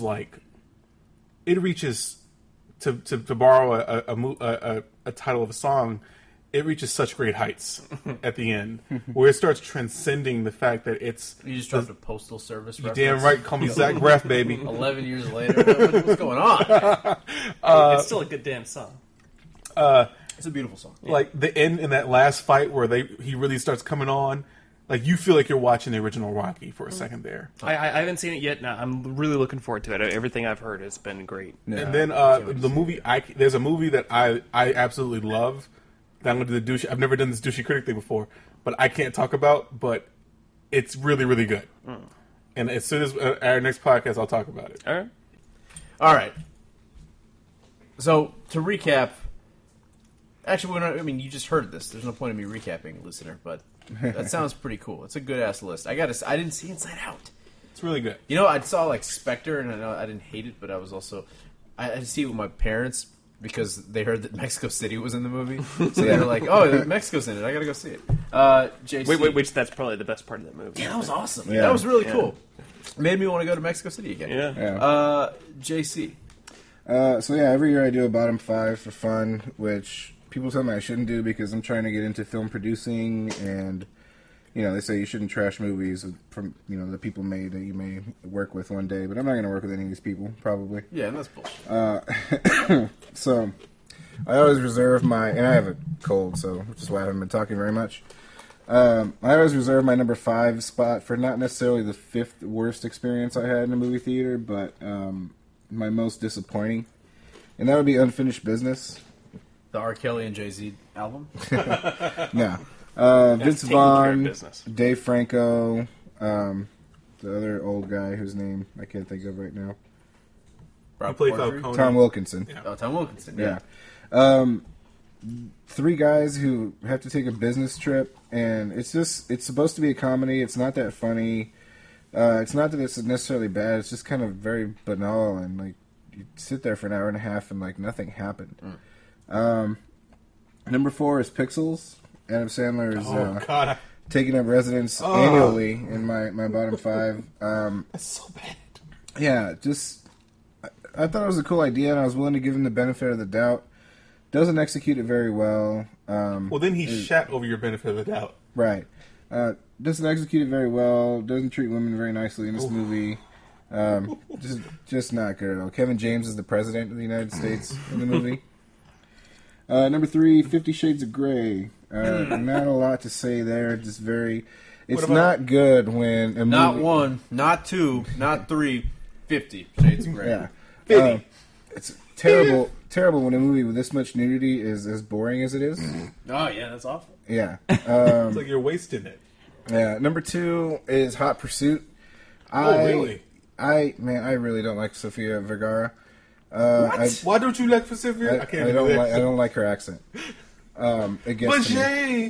to borrow a title of a song, it reaches such great heights at the end, where it starts transcending the fact that it's... You just dropped a Postal Service reference. Damn right, call me Zach Braff, baby. 11 years later. What's going on? It's still a good damn song. It's a beautiful song. Like, the end in that last fight where he really starts coming on, like, you feel like you're watching the original Rocky for a second there. I haven't seen it yet. No, I'm really looking forward to it. Everything I've heard has been great. Yeah. And then the movie, there's a movie that I absolutely love. That I'm going to do the douche. I've never done this douchey critic thing before, but I can't talk about. But it's really, really good. And as soon as our next podcast, I'll talk about it. All right. All right. So to recap, actually, I mean, you just heard this. There's no point in me recapping, listener. But that sounds pretty cool. It's a good ass list. I didn't see Inside Out. It's really good. You know, I saw like Spectre, and I know I didn't hate it, but I was also I had to see it with my parents because they heard that Mexico City was in the movie, so they were like, "Oh, Mexico's in it. I gotta go see it." JC, Wait, which that's probably the best part of that movie. yeah, that was awesome. Yeah. That was really cool. Made me want to go to Mexico City again. Yeah. Yeah. JC. So yeah, every year I do a bottom 5 for fun, which people tell me I shouldn't do because I'm trying to get into film producing, and they say you shouldn't trash movies from the people made that you may work with one day. But I'm not going to work with any of these people, probably. Yeah, and that's bullshit. So I always reserve and I have a cold, so which is why I haven't been talking very much. I always reserve my number 5 spot for not necessarily the 5th worst experience I had in a movie theater, but my most disappointing, and that would be Unfinished Business. The R. Kelly and Jay-Z album. Yeah. Vince taking care of Vaughn, business. Dave Franco, the other old guy whose name I can't think of right now. He played Porter? Falcone. Tom Wilkinson. Yeah. Oh, Tom Wilkinson. Yeah. Yeah. 3 guys who have to take a business trip, and it's supposed to be a comedy. It's not that funny. It's not that it's necessarily bad. It's just kind of very banal, and like you sit there for an hour and a half and like nothing happened. Number 4 is Pixels. Adam Sandler is Oh God, taking up residence annually in my bottom 5. that's so bad. Yeah, just I thought it was a cool idea, and I was willing to give him the benefit of the doubt. Doesn't execute it very well. Well, then he shat over your benefit of the doubt. Right. Doesn't execute it very well. Doesn't treat women very nicely in this movie. Just not good at all. Kevin James is the president of the United States in the movie. Number 3, 50 Shades of Grey. Not a lot to say there. Just very. It's not good when a movie. Not 1, not 2, not 3, 50 Shades of Grey. Yeah. It's terrible. Terrible when a movie with this much nudity is as boring as it is. Oh, yeah, that's awful. Yeah. It's like you're wasting it. Yeah. Number 2 is Hot Pursuit. Really? I really don't like Sofia Vergara. Why don't you like Pacific? I can't do that. I don't like her accent. It gets But to me. Jay,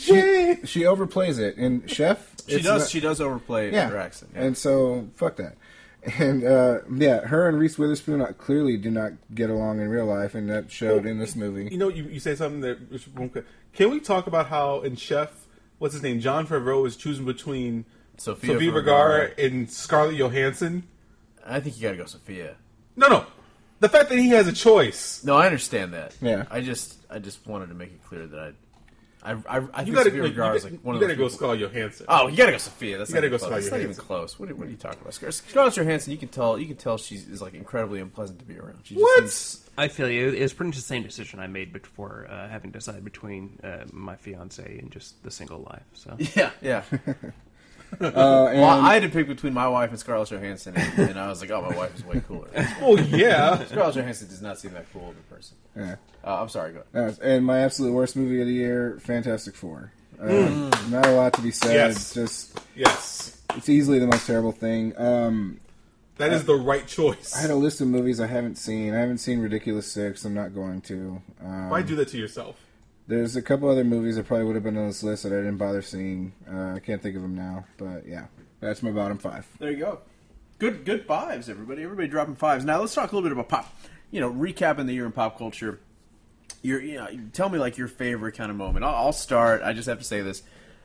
She overplays it in Chef. She does overplay her accent. Yeah. And so fuck that. And her and Reese Witherspoon clearly do not get along in real life, and that showed in this movie. You say something that. Can we talk about how in Chef, what's his name, John Favreau is choosing between Sofia Vergara and Scarlett Johansson? I think you gotta go Sophia. No. The fact that he has a choice. No, I understand that. Yeah. I just wanted to make it clear that I think You gotta, Sophia Vergara is like one of you those gotta go people. Scarlett Johansson. Oh, you gotta go Sophia. That's You not gotta even go close. That's not Scarlett even Johansson. close. What are you talking about? Scarlett Johansson, you can tell is like incredibly unpleasant to be around. She just What? seems- I feel you. It was pretty much the same decision I made before having to decide between my fiance and just the single life. So yeah. And Well, I had to pick between my wife and Scarlett Johansson, and I was like, oh, my wife is way cooler. Oh yeah. Scarlett Johansson does not seem that cool of a person. yeah. I'm sorry, go ahead. And my absolute worst movie of the year, Fantastic Four. Not a lot to be said. Yes. Just Yes. it's easily the most terrible thing. That is the right choice. I had a list of movies I haven't seen. I haven't seen Ridiculous 6. I'm not going to. Why do that to yourself? There's a couple other movies that probably would have been on this list that I didn't bother seeing. I can't think of them now, but yeah, that's my bottom 5. There you go. Good fives, everybody. Everybody dropping fives. Now let's talk a little bit about pop. Recapping the year in pop culture. Tell me like your favorite kind of moment. I'll start. I just have to say this: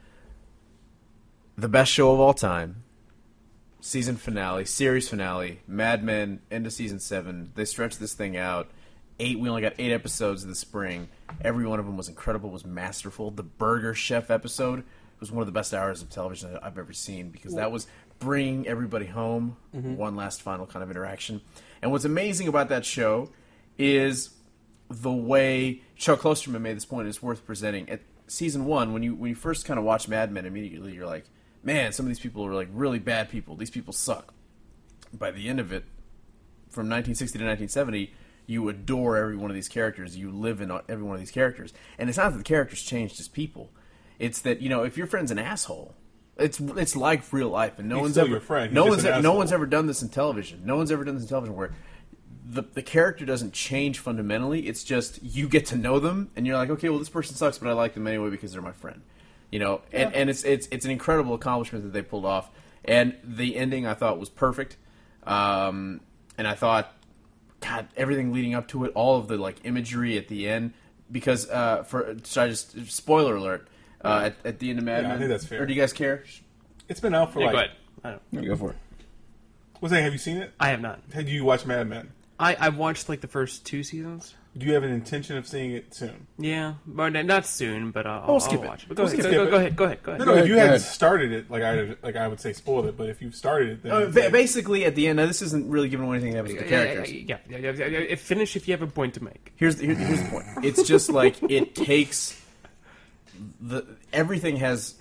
the best show of all time, season finale, series finale, Mad Men, end of season 7. They stretched this thing out. We only got 8 episodes in the spring. Every one of them was incredible, was masterful. The Burger Chef episode was one of the best hours of television I've ever seen because that was bringing everybody home, one last final kind of interaction. And what's amazing about that show is the way Chuck Klosterman made this point is worth presenting. At season 1, when you first kind of watch Mad Men, immediately you're like, man, some of these people are like really bad people. These people suck. By the end of it, from 1960 to 1970, you adore every one of these characters. You live in every one of these characters. And it's not that the characters changed as people. It's that, if your friend's an asshole, It's like real life, and no He's one's still ever your friend. no He's one's just an no asshole. one's ever done this in television. No one's ever done this in television where the character doesn't change fundamentally. It's just you get to know them, and you're like, okay, well, this person sucks, but I like them anyway because they're my friend. You know, and it's an incredible accomplishment that they pulled off. And the ending I thought was perfect. And I thought, God, everything leading up to it, all of the like imagery at the end, because should I just spoiler alert at the end of Mad Men? I think that's fair. Or do you guys care? It's been out for Yeah, like. go ahead. I don't. No, go for it. What's that? Have you seen it? I have not. Have you watched Mad Men? I've watched like the first 2 seasons. Do you have an intention of seeing it soon? Yeah, but not soon. But I'll skip it. watch it. But go We'll ahead. skip it. Go ahead. Go ahead. No, if ahead, you go hadn't ahead. started it, I would say spoiled it. But if you've started it, then Basically, at the end, now this isn't really giving away anything that happens with the characters. Yeah. Finish if you have a point to make. Here's the point. It's just like it takes everything's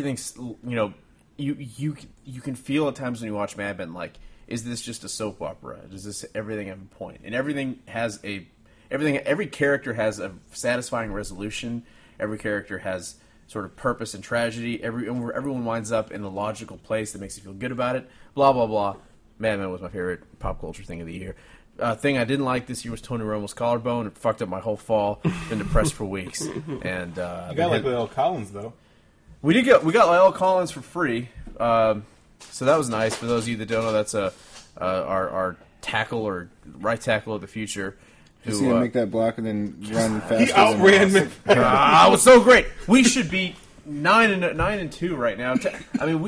you can feel at times when you watch Mad Men like, is this just a soap opera? Does this everything have a point? And every character has a satisfying resolution. Every character has sort of purpose and tragedy. Everyone winds up in a logical place that makes you feel good about it. Blah blah blah. Mad Men was my favorite pop culture thing of the year. Thing I didn't like this year was Tony Romo's collarbone. It fucked up my whole fall. Been depressed for weeks. And you got like Lyle Collins though. we got Lyle Collins for free. So that was nice. For those of you that don't know, that's our tackle or right tackle of the future. You see him make that block and then run faster. He outran me. It was so great. We should be 9-2 right now. I mean,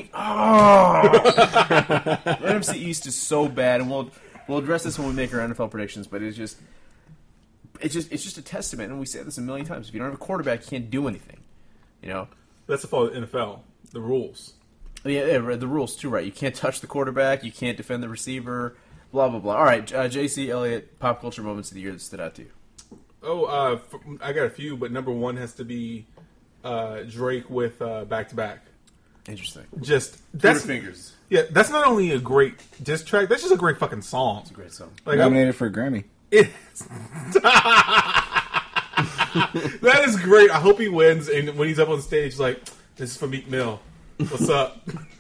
NFC East is so bad, and we'll address this when we make our NFL predictions. But it's just a testament, and we say this a million times. If you don't have a quarterback, you can't do anything. You know. That's the fault of the NFL. The rules. Yeah, the rules too, right? You can't touch the quarterback. You can't defend the receiver. Blah blah blah. All right, J.C. Elliott, pop culture moments of the year that stood out to you. Oh, I got a few, but number one has to be Drake with Back to Back. Interesting. Just Twitter that's fingers. yeah. That's not only a great diss track. That's just a great fucking song. It's a great song. Like Nominated for a Grammy. that is great. I hope he wins. And when he's up on stage, like, this is for Meek Mill. What's up?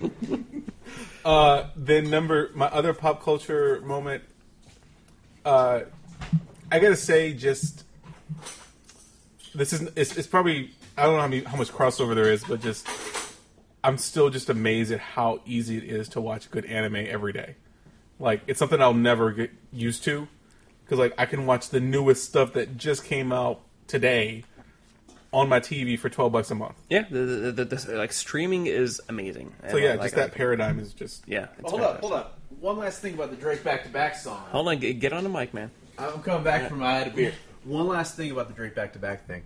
Then my other pop culture moment. I gotta say, just this is it's probably I don't know how much crossover there is, but just I'm still just amazed at how easy it is to watch good anime every day. Like it's something I'll never get used to because like I can watch the newest stuff that just came out today on my TV for $12 a month. Yeah, the like streaming is amazing. So yeah, just that paradigm is just Yeah. It's Hold fantastic. up. One last thing about the Drake back-to-back song. Hold on, get on the mic, man. I'm coming back from I had a beer. One last thing about the Drake back-to-back thing.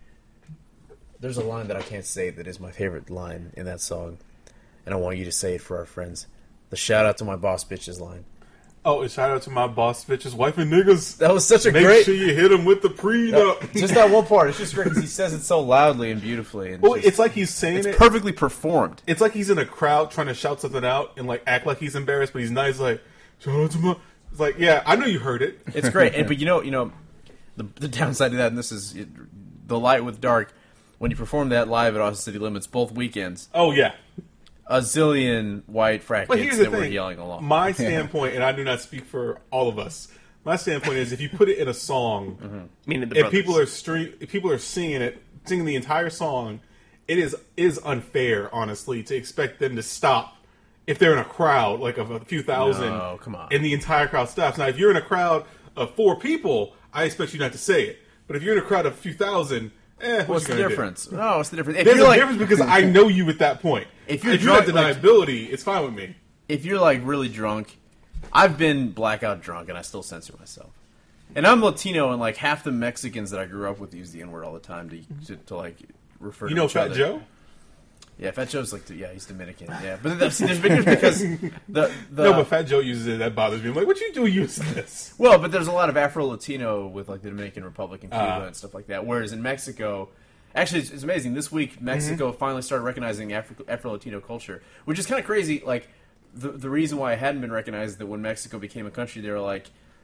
There's a line that I can't say that is my favorite line in that song, and I want you to say it for our friends. The shout out to my boss bitches line. Oh, and shout out to my boss bitches, wife and niggas. That was such a Make great. sure you hit him with the prenup. Just that one part. It's just great because he says it so loudly and beautifully, and Well, just- it's like he's saying it. perfectly performed. It's like he's in a crowd trying to shout something out and like act like he's embarrassed, but he's nice. Like shout out to my. It's like yeah, I know you heard it. It's great, but you know, the downside to that, and this is the light with dark. When you perform that live at Austin City Limits, both weekends, Oh yeah. a zillion white frat But kids here's the that were thing. yelling along. My standpoint, and I do not speak for all of us. My standpoint is if you put it in a song, Meaning the if brothers. people are singing the entire song, it is unfair, honestly, to expect them to stop if they're in a crowd like of a few thousand. No, come on. And the entire crowd stops. Now, if you're in a crowd of 4 people, I expect you not to say it. But if you're in a crowd of a few thousand, What's the difference? No, what's the difference? If There's you're a like, difference because I know you at that point. If you're have drunk, like- deniability, it's fine with me. if you're like really drunk, I've been blackout drunk and I still censor myself. And I'm Latino, and like half the Mexicans that I grew up with use the N word all the time to like refer. You to know each Fat other. Joe? Yeah, Fat Joe's like, he's Dominican. Yeah, but there's been because the No, but Fat Joe uses it. That bothers me. I'm like, what you do using this? well, but there's a lot of Afro-Latino with like the Dominican Republic and Cuba Uh-huh. and stuff like that. Whereas in Mexico, actually, it's amazing. This week, Mexico finally started recognizing Afro-Latino culture, which is kind of crazy. Like the reason why it hadn't been recognized is that when Mexico became a country, they were like,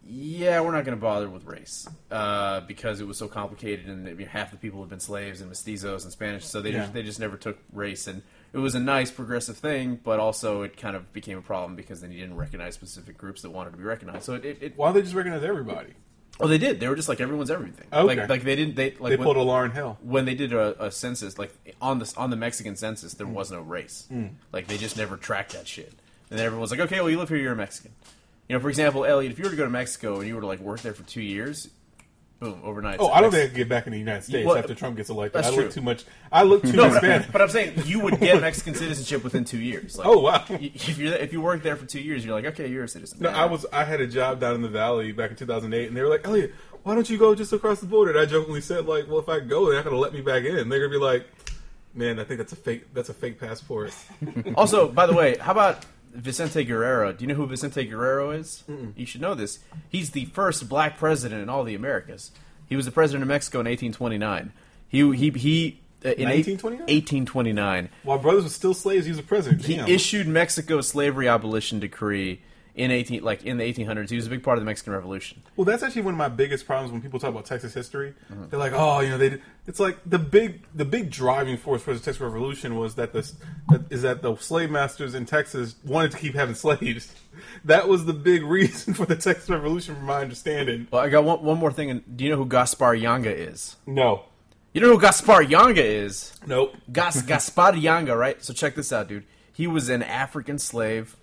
yeah, we're not going to bother with race because it was so complicated, and half the people had been slaves and mestizos and Spanish, so they just never took race, and it was a nice progressive thing, but also it kind of became a problem because then you didn't recognize specific groups that wanted to be recognized. So why don't they just recognize everybody? Oh, they did. They were just like everyone's everything. Okay. Like they didn't. They pulled a Lauryn Hill when they did a census. Like on the Mexican census, there was no race. Like they just never tracked that shit. And then everyone's like, okay, well, you live here, you're a Mexican. You know, for example, Elliot, if you were to go to Mexico and you were to like work there for 2 years, boom, overnight. Oh, I don't think I can get back in the United States after Trump gets elected. That's I look true. too much. I look too Hispanic. But I'm saying you would get Mexican citizenship within 2 years. Like, Oh, wow. If you worked there for 2 years, you're like, okay, you're a citizen. No, I had a job down in the Valley back in 2008, and they were like, Elliot, why don't you go just across the border? And I jokingly said, like, well, if I go, they're not going to let me back in. They're going to be like, man, I think that's a fake passport. Also, by the way, how about Vicente Guerrero? Do you know who Vicente Guerrero is? You should know this. He's the first black president in all the Americas. He was the president of Mexico in 1829. In 1929? 1829. While brothers were still slaves, he was a president. He Damn. issued Mexico's slavery abolition decree in the 1800s. He was a big part of the Mexican Revolution. Well, that's actually one of my biggest problems when people talk about Texas history. They're like, oh, it's like the big driving force for the Texas Revolution was that the slave masters in Texas wanted to keep having slaves. That was the big reason for the Texas Revolution, from my understanding. Well, I got one more thing. Do you know who Gaspar Yanga is? No. You know who Gaspar Yanga is? Nope. Gaspar Yanga, right? So check this out, dude. He was an African slave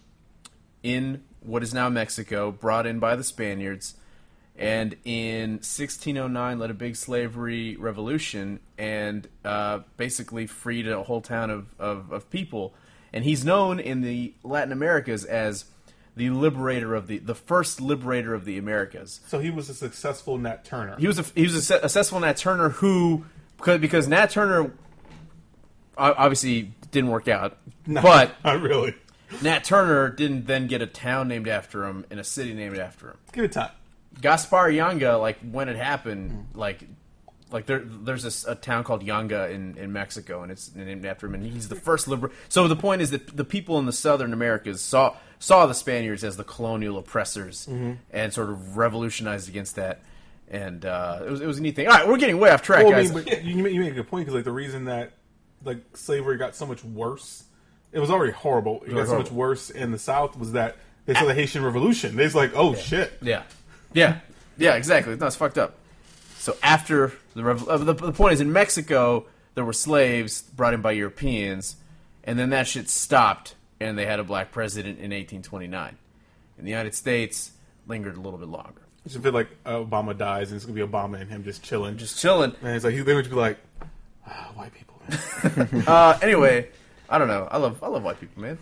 in what is now Mexico, brought in by the Spaniards, and in 1609 led a big slavery revolution and basically freed a whole town of people. And he's known in the Latin Americas as the liberator of the first liberator of the Americas. So he was a successful Nat Turner. He was a successful Nat Turner who, because Nat Turner obviously didn't work out, but Not really. Nat Turner didn't then get a town named after him and a city named after him. Give it time. Gaspar Yanga, like when it happened, like there's a town called Yanga in Mexico, and it's named after him, and he's the first liberator. So the point is that the people in the Southern Americas saw the Spaniards as the colonial oppressors and sort of revolutionized against that. And it was a neat thing. All right, we're getting way off track, Well, guys. but you make a good point, because like the reason that like slavery got so much worse, it was already horrible. It got so much worse in the South was that they saw the Haitian Revolution. They was like, oh shit. Yeah, exactly. No, it's fucked up. So after the point is, in Mexico there were slaves brought in by Europeans, and then that shit stopped, and they had a black president in 1829. In the United States, lingered a little bit longer. I just feel like Obama dies, and it's gonna be Obama and him just chilling. And it's like they would just be like, white people, man. anyway, I don't know. I love white people, man.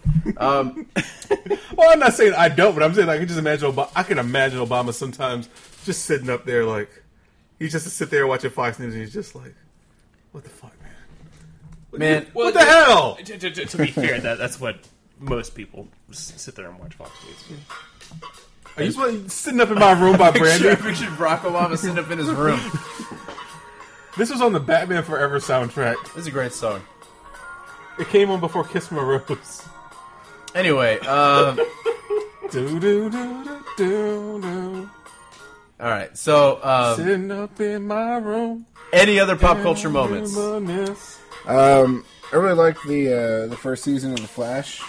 Well, I'm not saying I don't, but I'm saying I can just imagine Obama. I can imagine Obama sometimes just sitting up there, like he just sit there watching Fox News, and he's just like, "What the fuck, man? What the hell?" To be fair, that's what most people sit there and watch Fox News. Are you sitting up in my room by Brandy? I pictured Barack Obama sitting up in his room. This was on the Batman Forever soundtrack. This is a great song. It came on before Kiss My Rose. Anyway, Do do do do do do. all right. So, Sitting up in my room. any other pop culture moments? Reminisce. I really liked the first season of The Flash.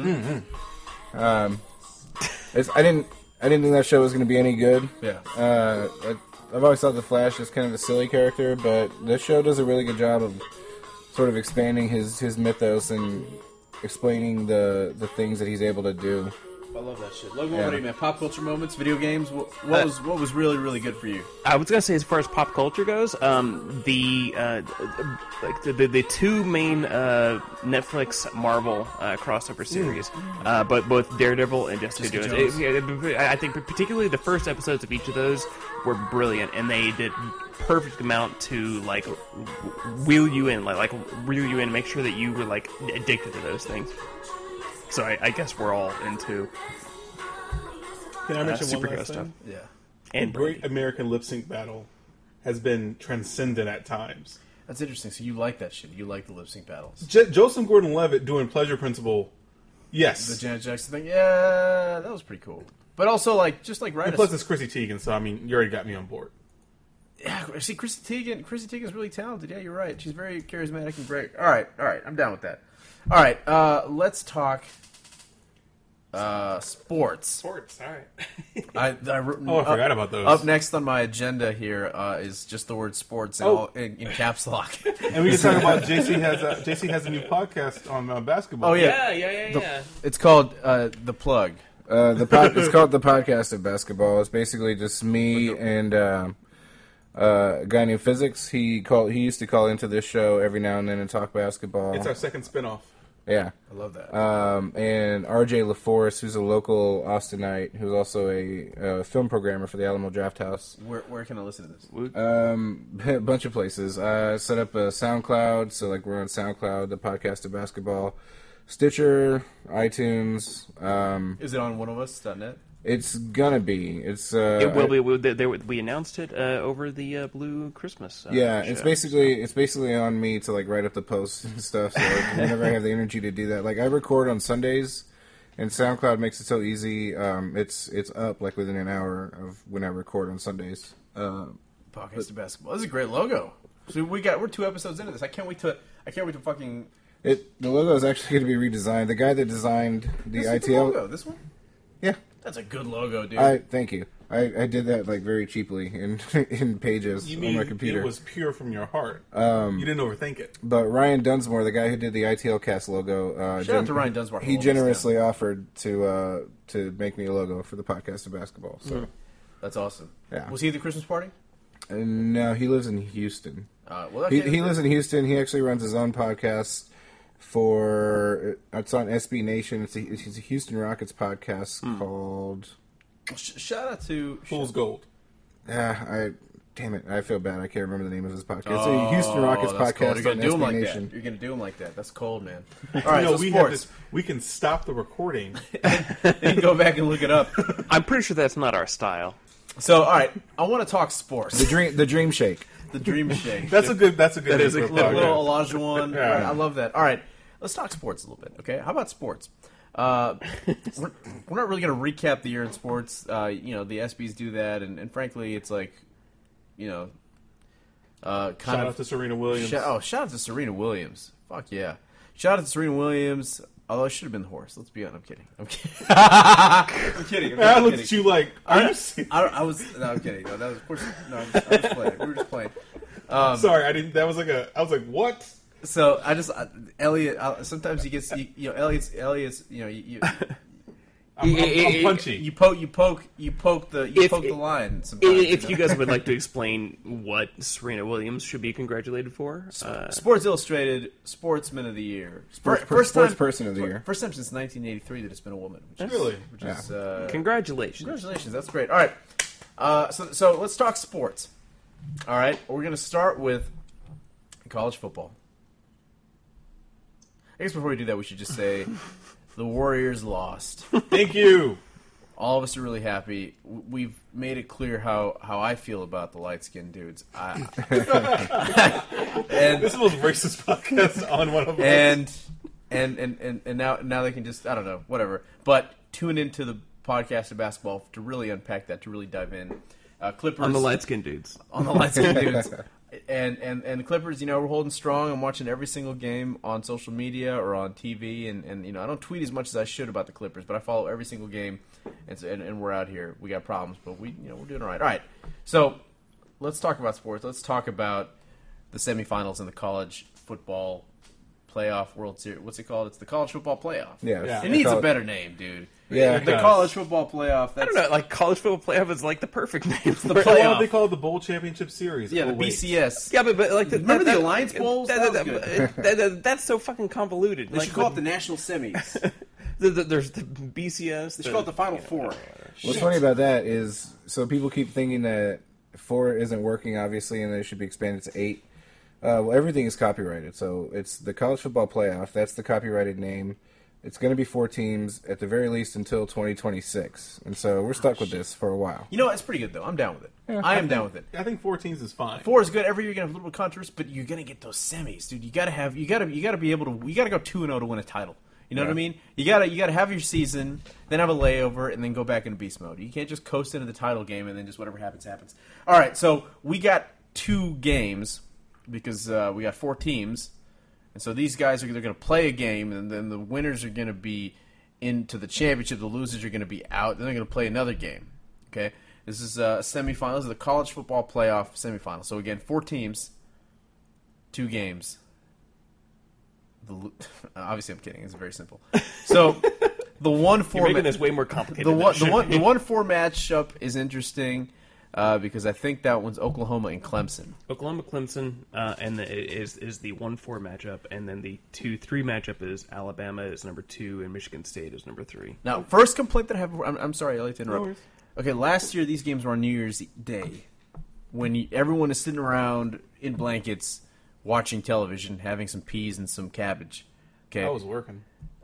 I didn't think that show was going to be any good. Yeah. I've always thought The Flash is kind of a silly character, but this show does a really good job of sort of expanding his mythos and explaining the things that he's able to do. I love that shit. Logan, what do you, man? Pop culture moments, video games. What was really, really good for you? I was gonna say, as far as pop culture goes, the two main Netflix Marvel crossover series, but both Daredevil and Jessica Jones. I think particularly the first episodes of each of those were brilliant, and they did perfect amount to like reel you in, make sure that you were like addicted to those things. So I guess we're all into Can I mention one superhero last stuff. thing? Yeah. And Great American Lip Sync Battle has been transcendent at times. That's interesting. So you like that shit. You like the lip sync battles. Joseph Gordon-Levitt doing Pleasure Principle, Yes. The Janet Jackson thing. Yeah, that was pretty cool. But also, like, just like write And plus, it's Chrissy Teigen, so I mean, you already got me on board. Yeah, see, Chrissy Teigen's really talented. Yeah, you're right. She's very charismatic and great. All right, I'm down with that. All right, let's talk sports. Sports, all right. I forgot about those. Up next on my agenda here is just the word sports in caps lock. And we can talk about JC has a new podcast on basketball. Oh yeah, Yeah. it's called The Plug. It's called the Podcast of Basketball. It's basically just me and a guy named Physics. He used to call into this show every now and then and talk basketball. It's our second spinoff. Yeah. I love that. And RJ LaForce, who's a local Austinite, who's also a film programmer for the Alamo Drafthouse. Where can I listen to this? A bunch of places. I set up a SoundCloud, so like we're on SoundCloud, the Podcast of Basketball, Stitcher, iTunes. Is it on oneofus.net? It's gonna be. It's It will be. We announced it over the Blue Christmas. yeah, show. it's basically on me to like write up the posts and stuff. So like, whenever I have the energy to do that, like I record on Sundays, and SoundCloud makes it so easy. It's up like within an hour of when I record on Sundays. Podcast of Basketball. This is a great logo. So we're 2 episodes into this. I can't wait to fucking. The logo is actually going to be redesigned. The guy that designed the This is ITL the logo. This one. yeah. That's a good logo, dude. Thank you. I did that like very cheaply in Pages You on mean my computer. it was pure from your heart? You didn't overthink it. But Ryan Dunsmore, the guy who did the ITL Cast logo, Shout out to Ryan Dunsmore. for he holding us generously offered to make me a logo for the Podcast of Basketball. So down. That's awesome. Yeah. Was he at the Christmas party? no, he lives in Houston. Well, He lives in Houston. He actually runs his own podcast it's on SB Nation. It's a Houston Rockets podcast called. Shout out to Fool's Gold. Damn it! I feel bad. I can't remember the name of his podcast. It's a Houston Rockets that's cold. podcast You're on gonna do him SB like Nation. that. You're gonna do him like that. That's cold, man. All right, No, so we have sports. this. We can stop the recording. You can go back and look it up. I'm pretty sure that's not our style. So, all right, I want to talk sports. The Dream Shake. The Dream Shake. That's a good. That is a name for little podcast. Elijah one. Yeah. Right, I love that. All right, let's talk sports a little bit. Okay, how about sports? We're not really going to recap the year in sports. The ESPYs do that, and frankly, it's like, kind Shout of. out to Serena Williams. Shout out to Serena Williams. Fuck yeah. Shout out to Serena Williams. Although it should have been the horse. Let's be honest. I'm kidding. I'm kidding. I looked at you like, are you serious? I'm kidding. No, that was, of course, no, I was playing. We were just playing. Sorry, I didn't. That was like I was like, what? So Elliot. Sometimes he gets. Elliot's. I'm punchy. You poke the line. Sometimes, If you guys would like to explain what Serena Williams should be congratulated for, Sports Illustrated Sportsman of the Year. Sports Person of the Year. First time since 1983 that it's been a woman. Really? Which is congratulations. congratulations. That's great. All right. So let's talk sports. All right. We're going to start with college football. I guess before we do that, we should just say the Warriors lost. Thank you. All of us are really happy. We've made it clear how I feel about the light-skinned dudes. This is the most racist podcast on one of us. And now they can just, I don't know, whatever. But tune into the podcast of basketball to really unpack that, to really dive in. Clippers On the light-skinned dudes. on the light-skinned dudes. And the Clippers, we're holding strong. I'm watching every single game on social media or on TV, and I don't tweet as much as I should about the Clippers, but I follow every single game, and we're out here. We got problems, but we're doing all right. All right, so let's talk about sports. Let's talk about the semifinals in the college football playoff World Series. What's it called? It's the college football playoff. Yeah. It needs a better name, dude. Yeah. The college football playoff. That's, I don't know, like college football playoff is like the perfect name. the They playoff. call it the Bowl Championship Series. Yeah, the Oh, wait. BCS. Yeah, but like Remember the Alliance Bowls? That was good. That's so fucking convoluted. They should call it the national semis. There's the BCS. They should call it the Final Four. What's funny about that is, so people keep thinking that 4 isn't working, obviously, and that it should be expanded to 8. Well, everything is copyrighted. So it's the college football playoff. That's the copyrighted name. It's going to be 4 teams at the very least until 2026. And so we're stuck with this for a while. It's pretty good though. I'm down with it. I am down with it. I think 4 teams is fine. 4 is good. Every year you're gonna have a little bit of controversy, but you're gonna get those semis, dude. You gotta be able to. You gotta go 2-0 to win a title. You know what I mean? You gotta have your season, then have a layover, and then go back into beast mode. You can't just coast into the title game and then just whatever happens, happens. All right, so we got 2 games because we got 4 teams, and so these guys they're going to play a game, and then the winners are going to be into the championship. The losers are going to be out. Then they're going to play another game. Okay, this is a semifinal. This is the college football playoff semifinal. So again, 4 teams, 2 games. Obviously, I'm kidding. It's very simple. So the 1-4 You're making this way more complicated. the than one it the should one be. the 1-4 matchup is interesting because I think that one's Oklahoma and Clemson. Oklahoma Clemson is the 1-4 matchup, and then the 2-3 matchup is Alabama is number 2 and Michigan State is number 3. Now, first complaint that I have. I'm sorry, I like to interrupt. No worries. Okay, last year these games were on New Year's Day, when everyone is sitting around in blankets, watching television, having some peas and some cabbage. Okay. I was working.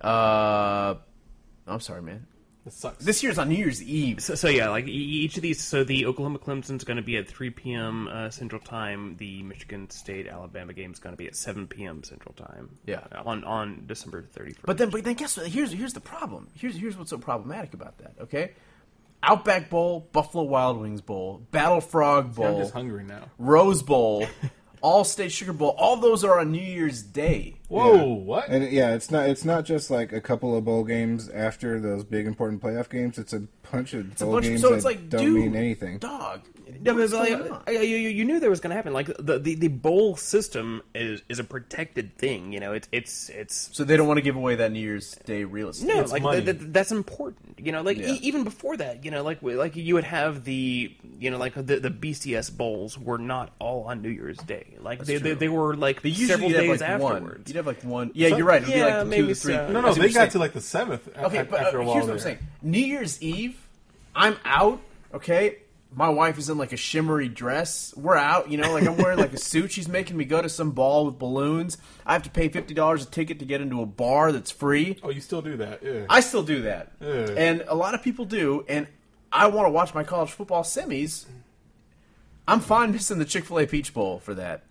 I'm sorry, man. It sucks. This year's on New Year's Eve. So yeah, like each of these. So the Oklahoma Clemson's going to be at 3 p.m. Central Time. The Michigan State Alabama game is going to be at 7 p.m. Central Time. Yeah. On December 31st. But then guess what? Here's the problem. Here's what's so problematic about that. Okay. Outback Bowl, Buffalo Wild Wings Bowl, Battle Frog I'm Bowl, just hungry now. Rose Bowl, All-State Sugar Bowl. All those are on New Year's Day. Whoa, Yeah. what? And it's not just like a couple of bowl games after those big important playoff games. It's a bunch of bowl games so that it's like, don't dude, mean anything. dog. No, but What's like, going on? you knew that was going to happen. Like the bowl system is a protected thing. You know, it's So they don't want to give away that New Year's Day real estate. no, It's like money. that's important. You know, like Yeah. even before that, you know, like you would have the like the BCS bowls were not all on New Year's Day. Like they were like They usually several you'd have days like afterwards. one. You'd have like one. Yeah, you're right. It'd Yeah, be like maybe 2 to 3. so. No, I see what they you're got saying. to like the 7th Okay, but after a while. here's what I'm saying. New Year's Eve, I'm out. Okay, my wife is in like a shimmery dress. We're out. You know, like I'm wearing like a suit. She's making me go to some ball with balloons. I have to pay $50 a ticket to get into a bar that's free. Oh, you still do that? Yeah. I still do that, Yeah. and a lot of people do. And I want to watch my college football semis. I'm fine missing the Chick-fil-A Peach Bowl for that.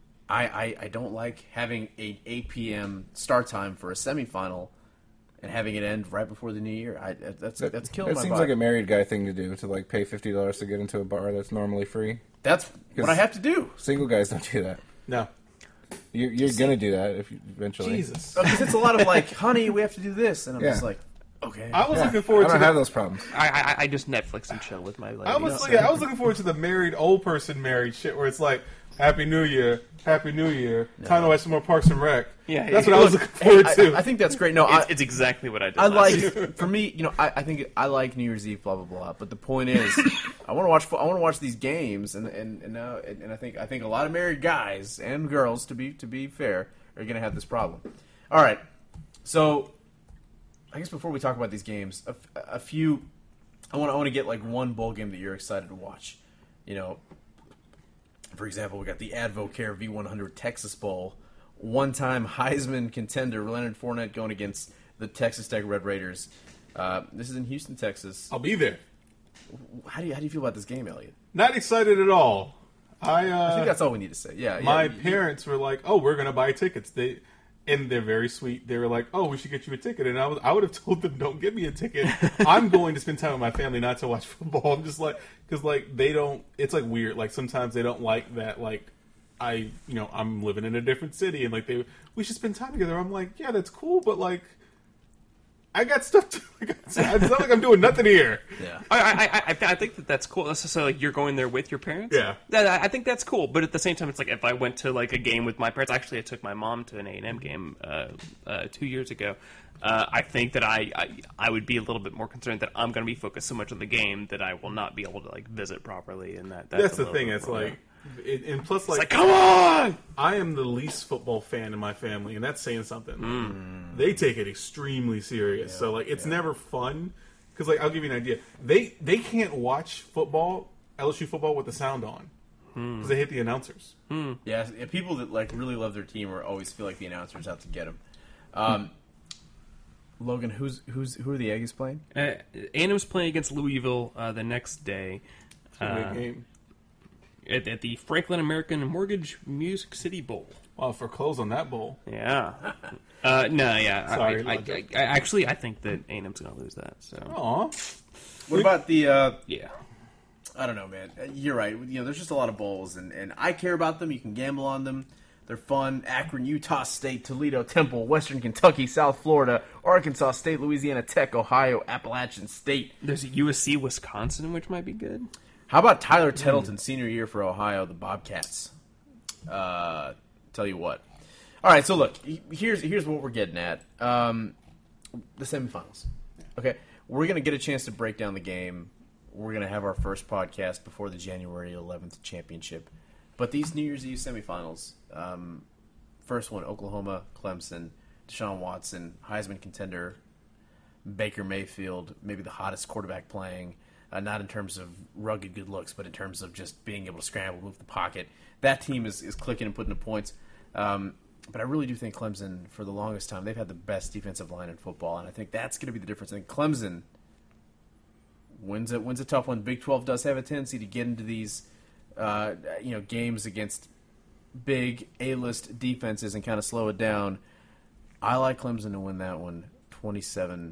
I don't like having a 8 p.m. start time for a semifinal and having it end right before the new year. That's killing It my seems vibe. like a married guy thing to do, to like pay $50 to get into a bar that's normally free. That's what I have to do. Single guys don't do that. No. You're gonna do that if you eventually. Jesus. Because it's a lot of like, honey, we have to do this, and I'm Yeah. just like, okay. I was Yeah, looking I forward don't to have the, those problems. I just Netflix and chill with my lady. I was looking forward to the married old person married shit where it's like Happy New Year, Happy New Year. Time to watch some more Parks and Rec. Yeah, That's yeah. what I was looking forward to. I think that's great. No, it's exactly what I did. I last year. like for me, you know, I think I like New Year's Eve, blah blah blah. But the point is, I want to watch these games, and now I think a lot of married guys and girls, to be fair, are going to have this problem. All right, so I guess before we talk about these games, a few, I want to get like one bowl game that you're excited to watch. You know, for example, we got the Advocare V100 Texas Bowl. One-time Heisman contender Leonard Fournette going against the Texas Tech Red Raiders. This is in Houston, Texas. I'll be there. How do you feel about this game, Elliot? Not excited at all. I think that's all we need to say. Yeah, My yeah, parents were like, "Oh, we're gonna buy tickets." And they're very sweet. They were like, "Oh, we should get you a ticket." And I would have told them, "Don't get me a ticket. I'm going to spend time with my family, not to watch football." I'm just like, because like they don't. It's like weird. Like sometimes they don't like that. Like I'm living in a different city, and like we should spend time together. I'm like, yeah, that's cool, but like, I got stuff to. It's not like I'm doing nothing here. yeah. I think that's cool. So like you're going there with your parents. Yeah. I think that's cool. But at the same time, it's like if I went to like a game with my parents. Actually, I took my mom to an A&M game 2 years ago. I think that I would be a little bit more concerned that I'm going to be focused so much on the game that I will not be able to like visit properly. And That's a the little thing. bit It's more- like, and plus, it's like, like come on. I am the least football fan in my family, and that's saying something. They take it extremely serious, so like it's never fun. Because like I'll give you an idea, they can't watch football, LSU football, with the sound on because they hate the announcers. Yeah, people that like really love their team or always feel like the announcer's out to get them. Logan, who are the Aggies playing? A&M's playing against Louisville the next day. It's a big game. At the Franklin American Mortgage Music City Bowl. Well, for close on that bowl. Yeah. No, yeah. Sorry, I think that A&M's going to lose that. So. Aw. What about the? Yeah. I don't know, man. You're right. You know, there's just a lot of bowls, and I care about them. You can gamble on them. They're fun. Akron, Utah State, Toledo, Temple, Western Kentucky, South Florida, Arkansas State, Louisiana Tech, Ohio, Appalachian State. There's a USC, Wisconsin, which might be good. How about Tyler Tettleton, senior year for Ohio, the Bobcats? Tell you what. All right, so look, here's what we're getting at. The semifinals. Okay, we're going to get a chance to break down the game. We're going to have our first podcast before the January 11th championship. But these New Year's Eve semifinals, first one, Oklahoma, Clemson, Deshaun Watson, Heisman contender, Baker Mayfield, maybe the hottest quarterback playing, not in terms of rugged good looks, but in terms of just being able to scramble, move the pocket. That team is clicking and putting the points. But I really do think Clemson, for the longest time, they've had the best defensive line in football, and I think that's going to be the difference. I think Clemson wins a tough one. Big 12 does have a tendency to get into these games against big A-list defenses and kind of slow it down. I like Clemson to win that one 27-24.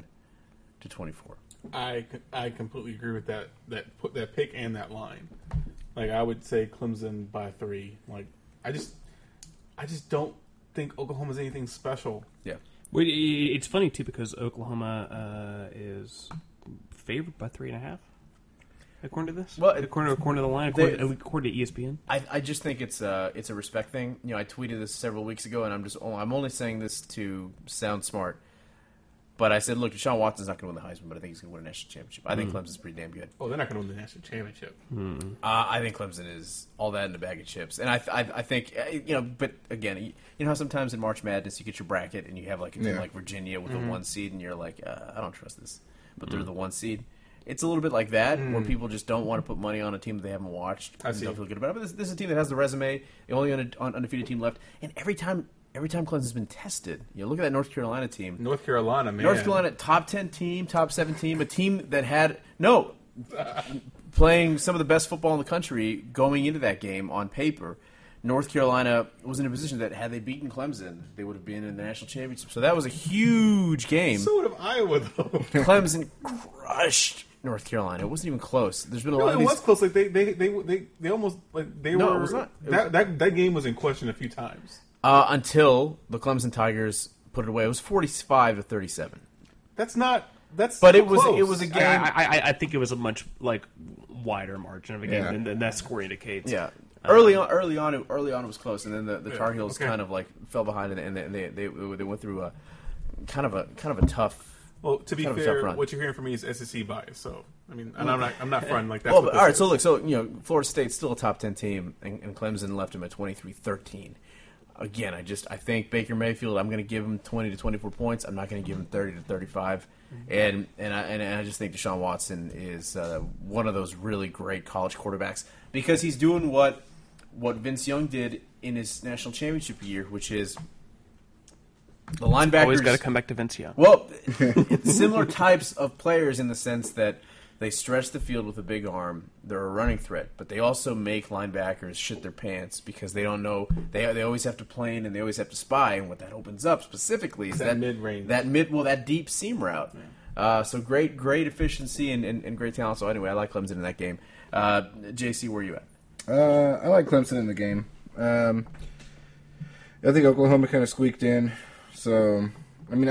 I completely agree with that pick and that line. Like, I would say Clemson by 3. Like, I just don't think Oklahoma's anything special. Yeah. Well, it's funny too because Oklahoma is favored by 3.5. According to this, well, according to the line, according to ESPN, I just think it's a respect thing. You know, I tweeted this several weeks ago, and I'm only saying this to sound smart. But I said, look, Deshaun Watson's not going to win the Heisman, but I think he's going to win a national championship. I think Clemson's pretty damn good. Oh, they're not going to win the national championship. I think Clemson is all that in a bag of chips, and I think But again, you know how sometimes in March Madness you get your bracket and you have like a team like Virginia with the 1 seed, and you're like, I don't trust this, but they're the 1 seed. It's a little bit like that, where people just don't want to put money on a team that they haven't watched. I see. Don't feel good about it. But this is a team that has the resume, the only undefeated team left, and every time Clemson's been tested, look at that North Carolina team. North Carolina, man. North Carolina, top 10 team, top 7 team, a team that had playing some of the best football in the country going into that game on paper. North Carolina was in a position that had they beaten Clemson, they would have been in the national championship. So that was a huge game. So would have Iowa, though. Clemson crushed North Carolina. It wasn't even close. There's been a lot of it these. was close. Like they almost they No, were. it was not. That game was in question a few times. Until the Clemson Tigers put it away. It was 45-37. That's not. That's. But so it was close. it was a game. I think it was a much wider margin of a game than that score indicates. Yeah. Early on, it was close, and then the Tar Heels kind of like fell behind, and they went through a kind of a tough. Well, to be kind of a fair, tough run. what you're hearing from me is SEC bias. So I mean, and I'm not fronting like that. Well, all right. So look, Florida State's still a top 10 team, and Clemson left him at 23-13. Again, I think Baker Mayfield. I'm going to give him 20 to 24 points. I'm not going to give him 30 to 35. And I just think Deshaun Watson is one of those really great college quarterbacks because he's doing what Vince Young did in his national championship year, which is the linebackers. Always got to come back to Vince Young. Well, it's similar types of players in the sense that they stretch the field with a big arm. They're a running threat, but they also make linebackers shit their pants because they don't know. They always have to plan and they always have to spy. And what that opens up specifically is that mid-range, that deep seam route. Yeah. So great efficiency and great talent. So anyway, I like Clemson in that game. JC, where are you at? I like Clemson in the game. I think Oklahoma kind of squeaked in. So, I mean,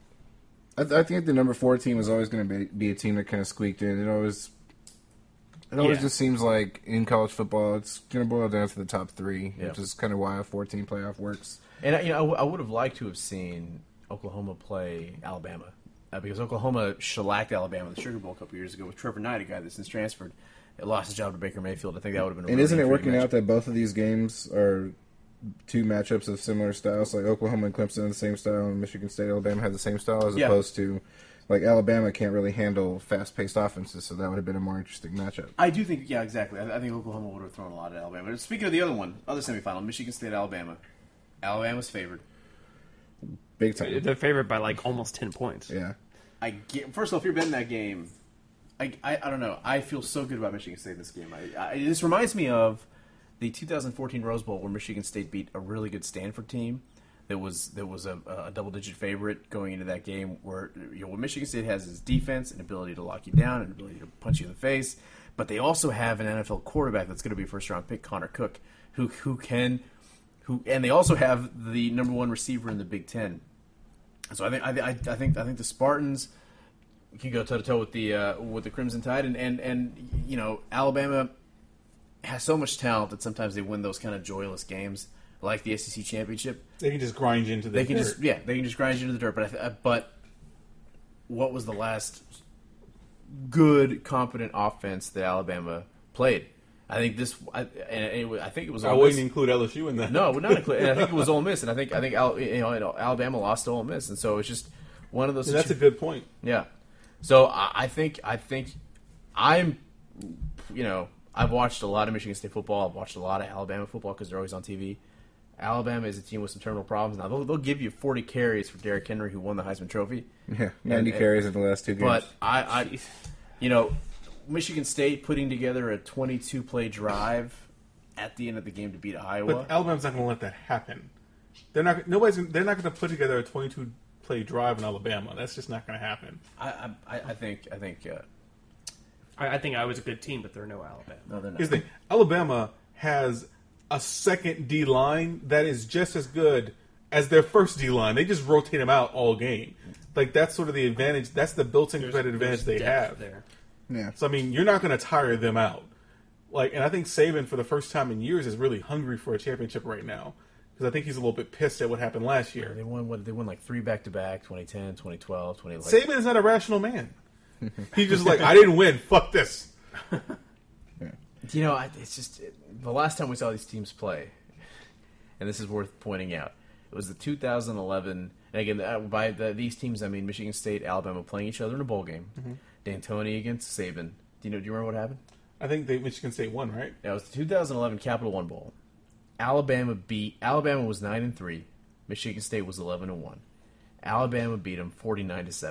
I think the number 4 team is always going to be a team that kind of squeaked in. It always just seems like in college football, it's going to boil down to the top 3, which is kind of why a 14 playoff works. And I would have liked to have seen Oklahoma play Alabama because Oklahoma shellacked Alabama in the Sugar Bowl a couple years ago with Trevor Knight, a guy that's since transferred. It lost his job to Baker Mayfield. I think that would have been a And really isn't it working matchup. out that both of these games are 2 matchups of similar styles? Like Oklahoma and Clemson have the same style, and Michigan State, Alabama have the same style, as opposed to, like, Alabama can't really handle fast-paced offenses, so that would have been a more interesting matchup. I do think, exactly. I think Oklahoma would have thrown a lot at Alabama. But speaking of the other semifinal, Michigan State, Alabama. Alabama's favored. Big time. They're favored by like almost 10 points. Yeah. First of all, if you're betting that game, I don't know. I feel so good about Michigan State in this game. This reminds me of the 2014 Rose Bowl where Michigan State beat a really good Stanford team that was a double-digit favorite going into that game, where what Michigan State has is defense, an ability to lock you down, an ability to punch you in the face, but they also have an NFL quarterback that's going to be a first-round pick, Connor Cook, and they also have the number one receiver in the Big Ten. So I think the Spartans can go toe-to-toe with the Crimson Tide, and Alabama has so much talent that sometimes they win those kind of joyless games, like the SEC championship. They can just grind you into the dirt. They can just grind you into the dirt. But what was the last good, competent offense that Alabama played? I think I think it was. I wouldn't include LSU in that. No, would not include. And I think it was Ole Miss, and I think Alabama lost to Ole Miss, and so it's just one of those. That's a good point. Yeah. So I think I'm, I've watched a lot of Michigan State football. I've watched a lot of Alabama football because they're always on TV. Alabama is a team with some terminal problems. Now they'll give you 40 carries for Derrick Henry, who won the Heisman Trophy. Yeah, 90 carries in the last 2 games. But Michigan State putting together a 22-play drive at the end of the game to beat Iowa. But Alabama's not going to let that happen. They're not going to put together a 22-play drive in Alabama. That's just not going to happen. I think. I think Iowa's a good team, but they're no Alabama. No, they're not. Here's the thing. Alabama has a second D line that is just as good as their first D line. They just rotate them out all game. Like, that's sort of the advantage. That's the built-in competitive advantage they have there. Yeah. So I mean, you're not going to tire them out. And I think Saban, for the first time in years, is really hungry for a championship right now, because I think he's a little bit pissed at what happened last year. They won like 3 back-to-back, 2010, 2012, 2011. Saban is not a rational man. He's just like, I didn't win. Fuck this. It's just the last time we saw these teams play, and this is worth pointing out. It was the 2011, and again, these teams, I mean Michigan State, Alabama playing each other in a bowl game. Mm-hmm. D'Antoni against Saban. Do you remember what happened? I think Michigan State won, right? Yeah, it was the 2011 Capital One Bowl. Alabama was 9-3. Michigan State was 11-1. Alabama beat them 49-7.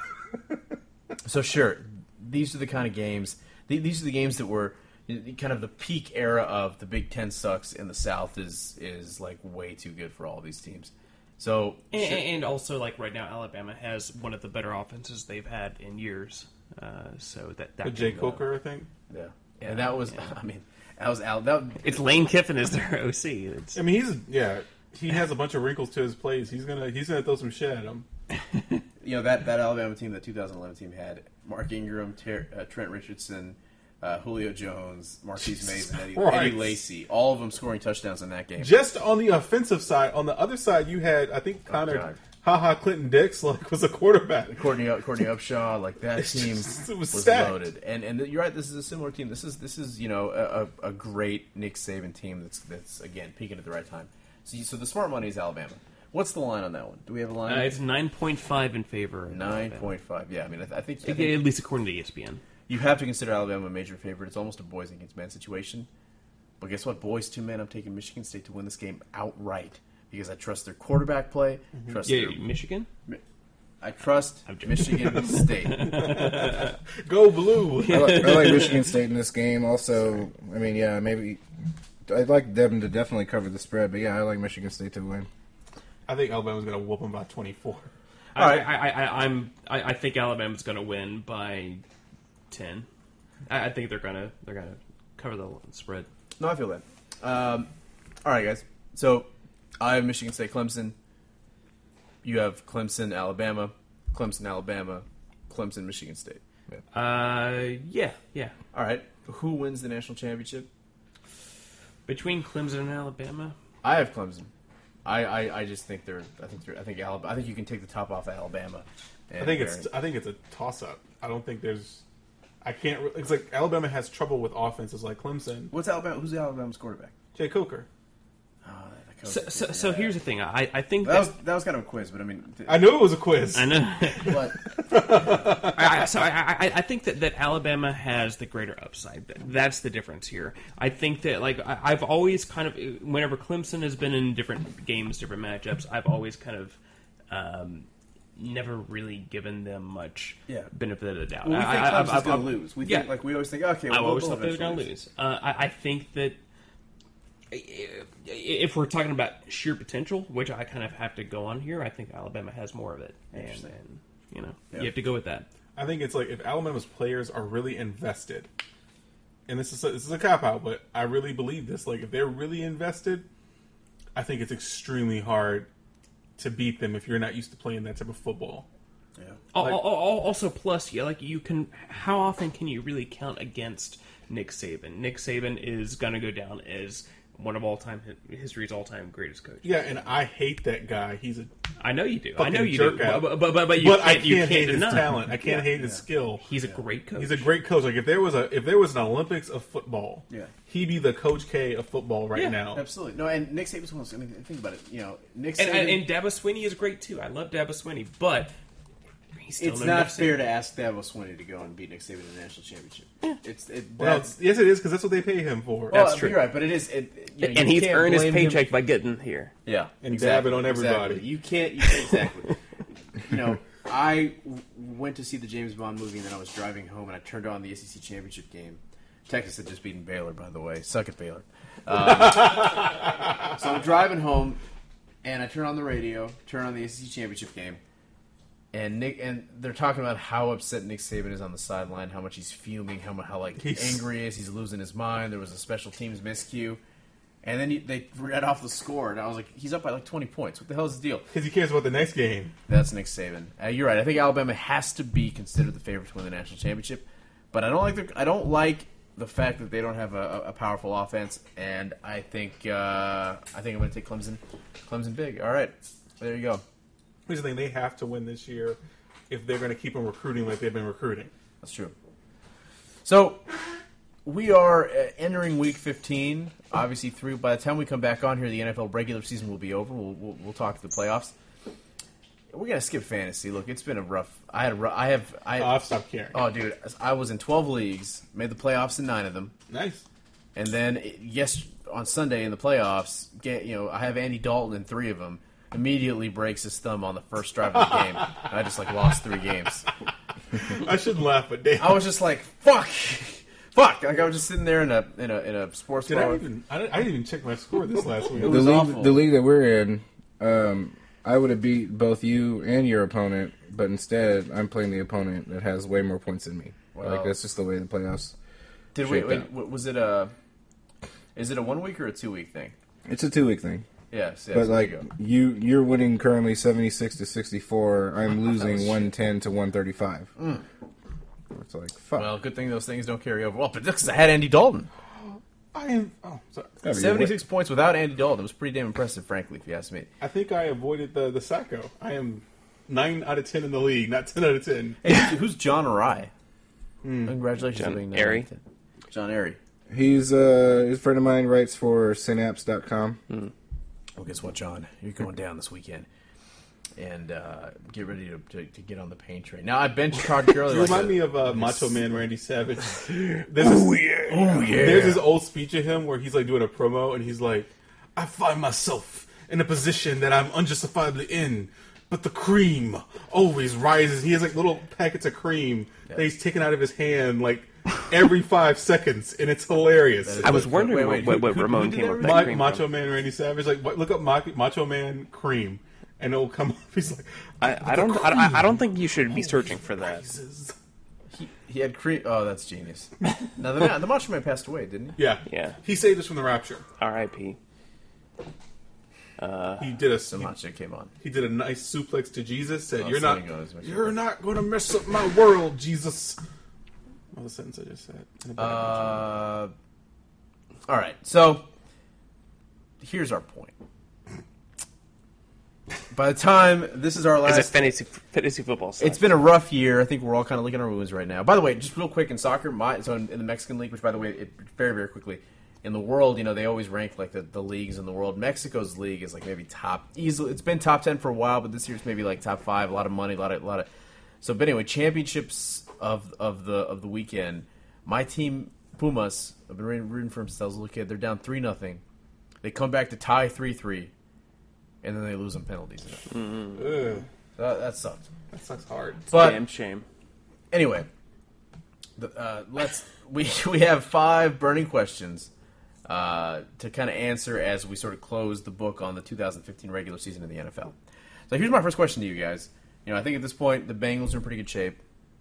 So sure, these are the kind of games. These are the games that were kind of the peak era of the Big Ten sucks, and the South is like way too good for all these teams. So and also, like, right now, Alabama has one of the better offenses they've had in years. So that with Jay Coker, I think. Yeah, and that was it's Lane Kiffin as their OC. He has a bunch of wrinkles to his plays. He's gonna throw some shit at him. That Alabama team, the 2011 team, had Mark Ingram, Trent Richardson, Julio Jones, Marquise Mays, and Eddie Lacy, all of them scoring touchdowns in that game. Just on the offensive side. On the other side, you had, I think, Clinton Dix was a quarterback. Courtney Upshaw, like that team was loaded. And you're right. This is a similar team. This is a great Nick Saban team that's again peaking at the right time. So the smart money is Alabama. What's the line on that one? Do we have a line? It's 9.5 in favor. 9.5. Yeah, I mean, I think at least according to ESPN. You have to consider Alabama a major favorite. It's almost a boys against men situation. But guess what? Boys to men, I'm taking Michigan State to win this game outright because I trust their quarterback play. Mm-hmm. Michigan? I trust Michigan State. Go blue. I like Michigan State in this game. Also, I mean, maybe I'd like them to definitely cover the spread. But I like Michigan State to win. I think Alabama's going to whoop them by 24. All right. I think Alabama's going to win by 10. I think they're gonna cover the spread. No, I feel that. All right, guys. So I have Michigan State, Clemson. You have Clemson, Alabama, Clemson, Michigan State. Yeah. All right. Who wins the national championship? Between Clemson and Alabama, I have Clemson. I just think I think Alabama. I think you can take the top off of Alabama. I think it's a toss up. I don't think there's. I can't. It's like Alabama has trouble with offenses like Clemson. Who's Alabama's quarterback? Jay Coker. So here's the thing. I think that was kind of a quiz, but I mean, I knew it was a quiz. I know. But I think that Alabama has the greater upside. That's the difference here. I think that I've always kind of, whenever Clemson has been in different games, different matchups, I've always kind of never really given them much benefit of the doubt. Well, we think Clemson's going to lose. We always think, okay, I always thought they were going to lose. I think that if we're talking about sheer potential, which I kind of have to go on here, I think Alabama has more of it, and you have to go with that. I think it's like if Alabama's players are really invested, and this is a cop out, but I really believe this. Like if they're really invested, I think it's extremely hard to beat them if you're not used to playing that type of football. Yeah. Also, plus, you can. How often can you really count against Nick Saban? Nick Saban is going to go down as one of history's all-time greatest coaches. Yeah, and I hate that guy. He's a I know you do. fucking I know you jerk do. out. But I you can't hate his deny. talent. I can't hate his skill. He's a great coach. He's a great coach. Like if there was an Olympics of football, Yeah. he'd be the Coach K of football right now. Absolutely. No, and Nick Saban's one of those. I mean, think about it. Nick Saban. And Dabo Swinney is great too. I love Dabo Swinney, but he's still it's no not Nick fair Saban. to ask Dabo Swinney to go and beat Nick Saban in the national championship. Yes, it is because that's what they pay him for. That's true. You're right, but it is. And he's earned his paycheck by getting here. Yeah, And dab it on everybody. Exactly. You can't exactly. I went to see the James Bond movie, and then I was driving home, and I turned on the SEC championship game. Texas had just beaten Baylor, by the way. Suck it, Baylor. So I'm driving home, and I turn on the radio, turn on the SEC championship game, and they're talking about how upset Nick Saban is on the sideline, how much he's fuming, how angry he is, he's losing his mind. There was a special teams miscue. And then they read off the score, and I was like, he's up by 20 points. What the hell is the deal? Because he cares about the next game. That's Nick Saban. You're right. I think Alabama has to be considered the favorite to win the national championship. But I don't like the fact that they don't have a powerful offense, and I think I'm going to take Clemson big. All right. There you go. Here's the thing. They have to win this year if they're going to keep them recruiting like they've been recruiting. That's true. So we are entering Week 15. Obviously, by the time we come back on here, the NFL regular season will be over. We'll talk to the playoffs. We're gonna skip fantasy. Look, it's been a rough. I've stopped caring. Oh, dude, I was in 12 leagues, made the playoffs in 9 of them, Nice. and then on Sunday in the playoffs, I have Andy Dalton in 3 of them. Immediately breaks his thumb on the first drive of the game. I just lost 3 games. I shouldn't laugh, but damn. I was just like, fuck. Like I was just sitting there in a sports bar. I didn't even check my score this last week. It was awful. The league that we're in, I would have beat both you and your opponent, but instead I'm playing the opponent that has way more points than me. Wow. That's just the way the playoffs. Was it is it a 1 week or a 2 week thing? It's a 2-week thing. Yes, But there you go. you're winning currently 76-64. I'm losing 110 to 135. It's like fuck. Well, good thing those things don't carry over. Well, but because I had Andy Dalton. I am. Oh, sorry. Yeah, but 76 points without Andy Dalton. It was pretty damn impressive, frankly, if you ask me. I think I avoided the sacco. I am 9 out of 10 in the league, not 10 out of 10. Hey, who's John Rye? Congratulations on being 9 Airy. out of 10. John Airy. He's a friend of mine. Writes for Synapse.com. Well, guess what, John? You're going down this weekend. And get ready to get on the pain train. Now, I benched Todd Gurley. You remind me of Macho Man Randy Savage. There's this old speech of him where he's doing a promo and he's like, I find myself in a position that I'm unjustifiably in, but the cream always rises. He has little packets of cream that he's taking out of his hand every 5 seconds, and it's hilarious. I was wondering Wait, what who Ramon did came that up with really? that cream Macho from. Man Randy Savage. Look up Macho Man cream, and it'll come up. He's like, I don't think you should be searching for that. rises. He had cream. Oh, that's genius. Now, the Macho Man passed away, didn't he? Yeah. He saved us from the rapture. R.I.P. He did The Macho came on. He did a nice suplex to Jesus. Said, Oh, "You're so not, he goes, Macho you're not going to mess up my world, Jesus." What was the sentence I just said? In a bad All right, so here's our point. By the time this is our As a last, fantasy football side. it's been a rough year. I think we're all kind of licking our wounds right now. By the way, just real quick in soccer, so in the Mexican league, which by the way, very very quickly in the world, they always rank the leagues in the world. Mexico's league is maybe top easily. It's been top 10 for a while, but this year's maybe top 5. A lot of money, a lot of. So, but anyway, championships of the weekend. My team Pumas. I've been rooting for them since I was a little kid. They're down 3-0. They come back to tie 3-3. And then they lose on penalties. Ugh, That sucked. that sucks hard. But Damn shame. anyway, we have 5 burning questions to kind of answer as we sort of close the book on the 2015 regular season of the NFL. So here's my first question to you guys. I think at this point the Bengals are in pretty good shape.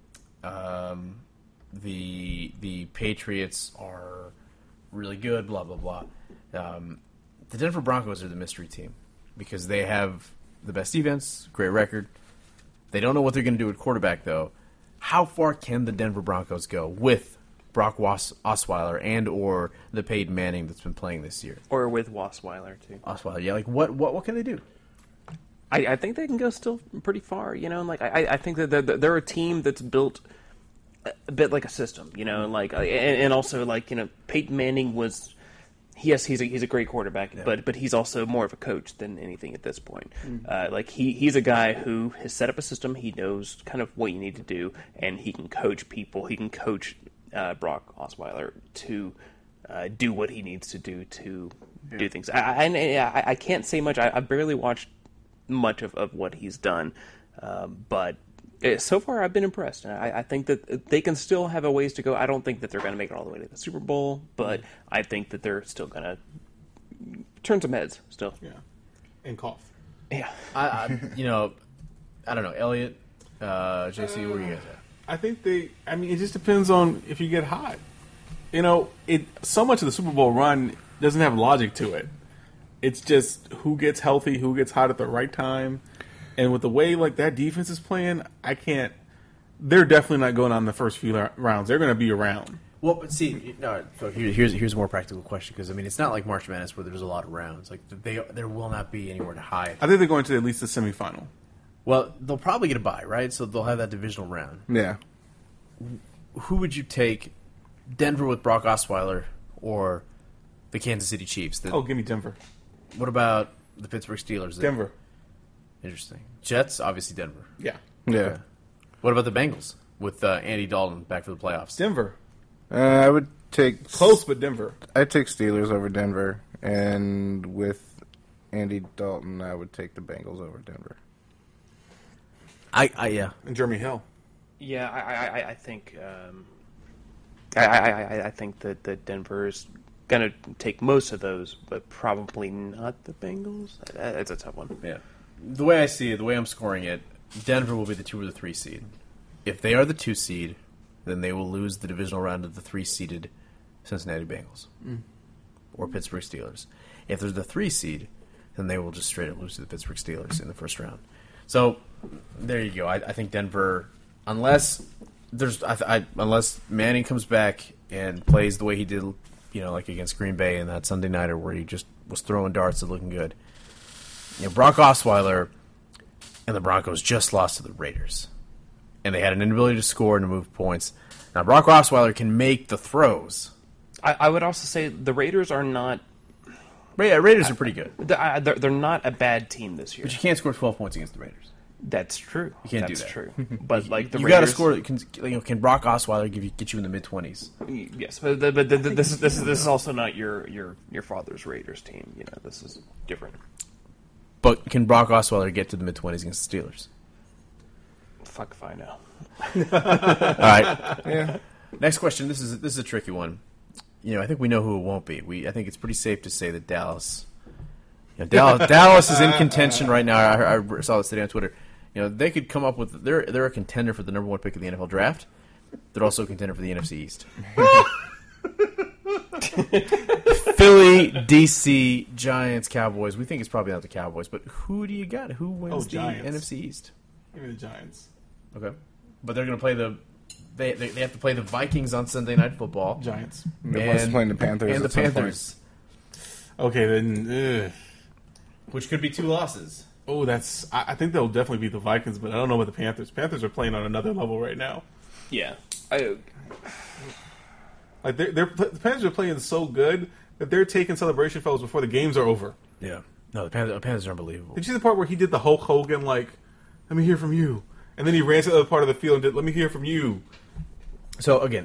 The Patriots are really good. Blah blah blah. The Denver Broncos are the mystery team because they have the best defense, great record. They don't know what they're going to do at quarterback though. How far can the Denver Broncos go with Brock Osweiler and or the Peyton Manning that's been playing this year? Or with Osweiler, too. Osweiler, yeah. Like, what can they do? I think they can go still pretty far, Like, I think that they're a team that's built a bit like a system, Like, and also, like, Peyton Manning was... Yes, he's a great quarterback, yeah. but he's also more of a coach than anything at this point. Like he's a guy who has set up a system. He knows kind of what you need to do, and he can coach people. He can coach Brock Osweiler to do what he needs to do to do things. I can't say much. I barely watched much of what he's done, but so far I've been impressed. I think that they can still have a ways to go. I don't think that they're going to make it all the way to the Super Bowl, but I think that they're still going to turn some heads still. Yeah, and cough. Yeah. I don't know. Elliot, JC, where are you guys at? I think it just depends on if you get hot. So much of the Super Bowl run doesn't have logic to it. It's just who gets healthy, who gets hot at the right time. And with the way like that defense is playing, they're definitely not going on the first few rounds. They're going to be around. Well, but see, no. So here's a more practical question because it's not like March Madness where there's a lot of rounds. Like there will not be anywhere to hide. I think they're going to at least the semifinal. Well, they'll probably get a bye, right? So they'll have that divisional round. Yeah. Who would you take, Denver with Brock Osweiler or the Kansas City Chiefs? Give me Denver. What about the Pittsburgh Steelers? Denver. Interesting. Jets, obviously Denver. Yeah. Yeah. Okay. What about the Bengals with Andy Dalton back for the playoffs? Denver. I would take... Close, but Denver. I'd take Steelers over Denver. And with Andy Dalton, I would take the Bengals over Denver. Yeah. And Jeremy Hill. Yeah, I think I think that Denver is going to take most of those, but probably not the Bengals. It's a tough one. Yeah. The way I see it, the way I'm scoring it, Denver will be the 2 or the 3 seed. If they are the 2 seed, then they will lose the divisional round of the 3-seeded Cincinnati Bengals or Pittsburgh Steelers. If they're the 3 seed, then they will just straight up lose to the Pittsburgh Steelers in the first round. So there you go. I think Denver, unless Manning comes back and plays the way he did, like against Green Bay in that Sunday nighter where he just was throwing darts and looking good. Brock Osweiler and the Broncos just lost to the Raiders, and they had an inability to score and to move points. Now Brock Osweiler can make the throws. I would also say the Raiders are not. Yeah, Raiders are pretty good. They're not a bad team this year. But you can't score 12 points against the Raiders. That's true. You can't That's do that. true. But like you got to score. Can Brock Osweiler get you in the mid-20s? Yes, but this is also not your father's Raiders team. This is different. But can Brock Osweiler get to the mid-20s against the Steelers? Fuck if I know. All right. Yeah. Next question. This is a tricky one. I think we know who it won't be. I think it's pretty safe to say that Dallas. Dallas is in contention right now. I saw this today on Twitter. They could come up with they're a contender for the number 1 pick of the NFL draft. They're also a contender for the NFC East. Philly, DC, Giants, Cowboys. We think it's probably not the Cowboys, but who do you got? Who wins the NFC East? Give me the Giants. Okay, but they're going to play they have to play the Vikings on Sunday Night Football. Giants. They're also playing the Panthers. And the Panthers. Okay, then. Which could be 2 losses. Oh, I think they'll definitely beat the Vikings, but I don't know about the Panthers. Panthers are playing on another level right now. Yeah. The Panthers are playing so good that they're taking celebration photos before the games are over. Yeah. No, the Panthers are unbelievable. Did you see the part where he did the Hulk Hogan, let me hear from you? And then he ran to the other part of the field and did, let me hear from you. So, again,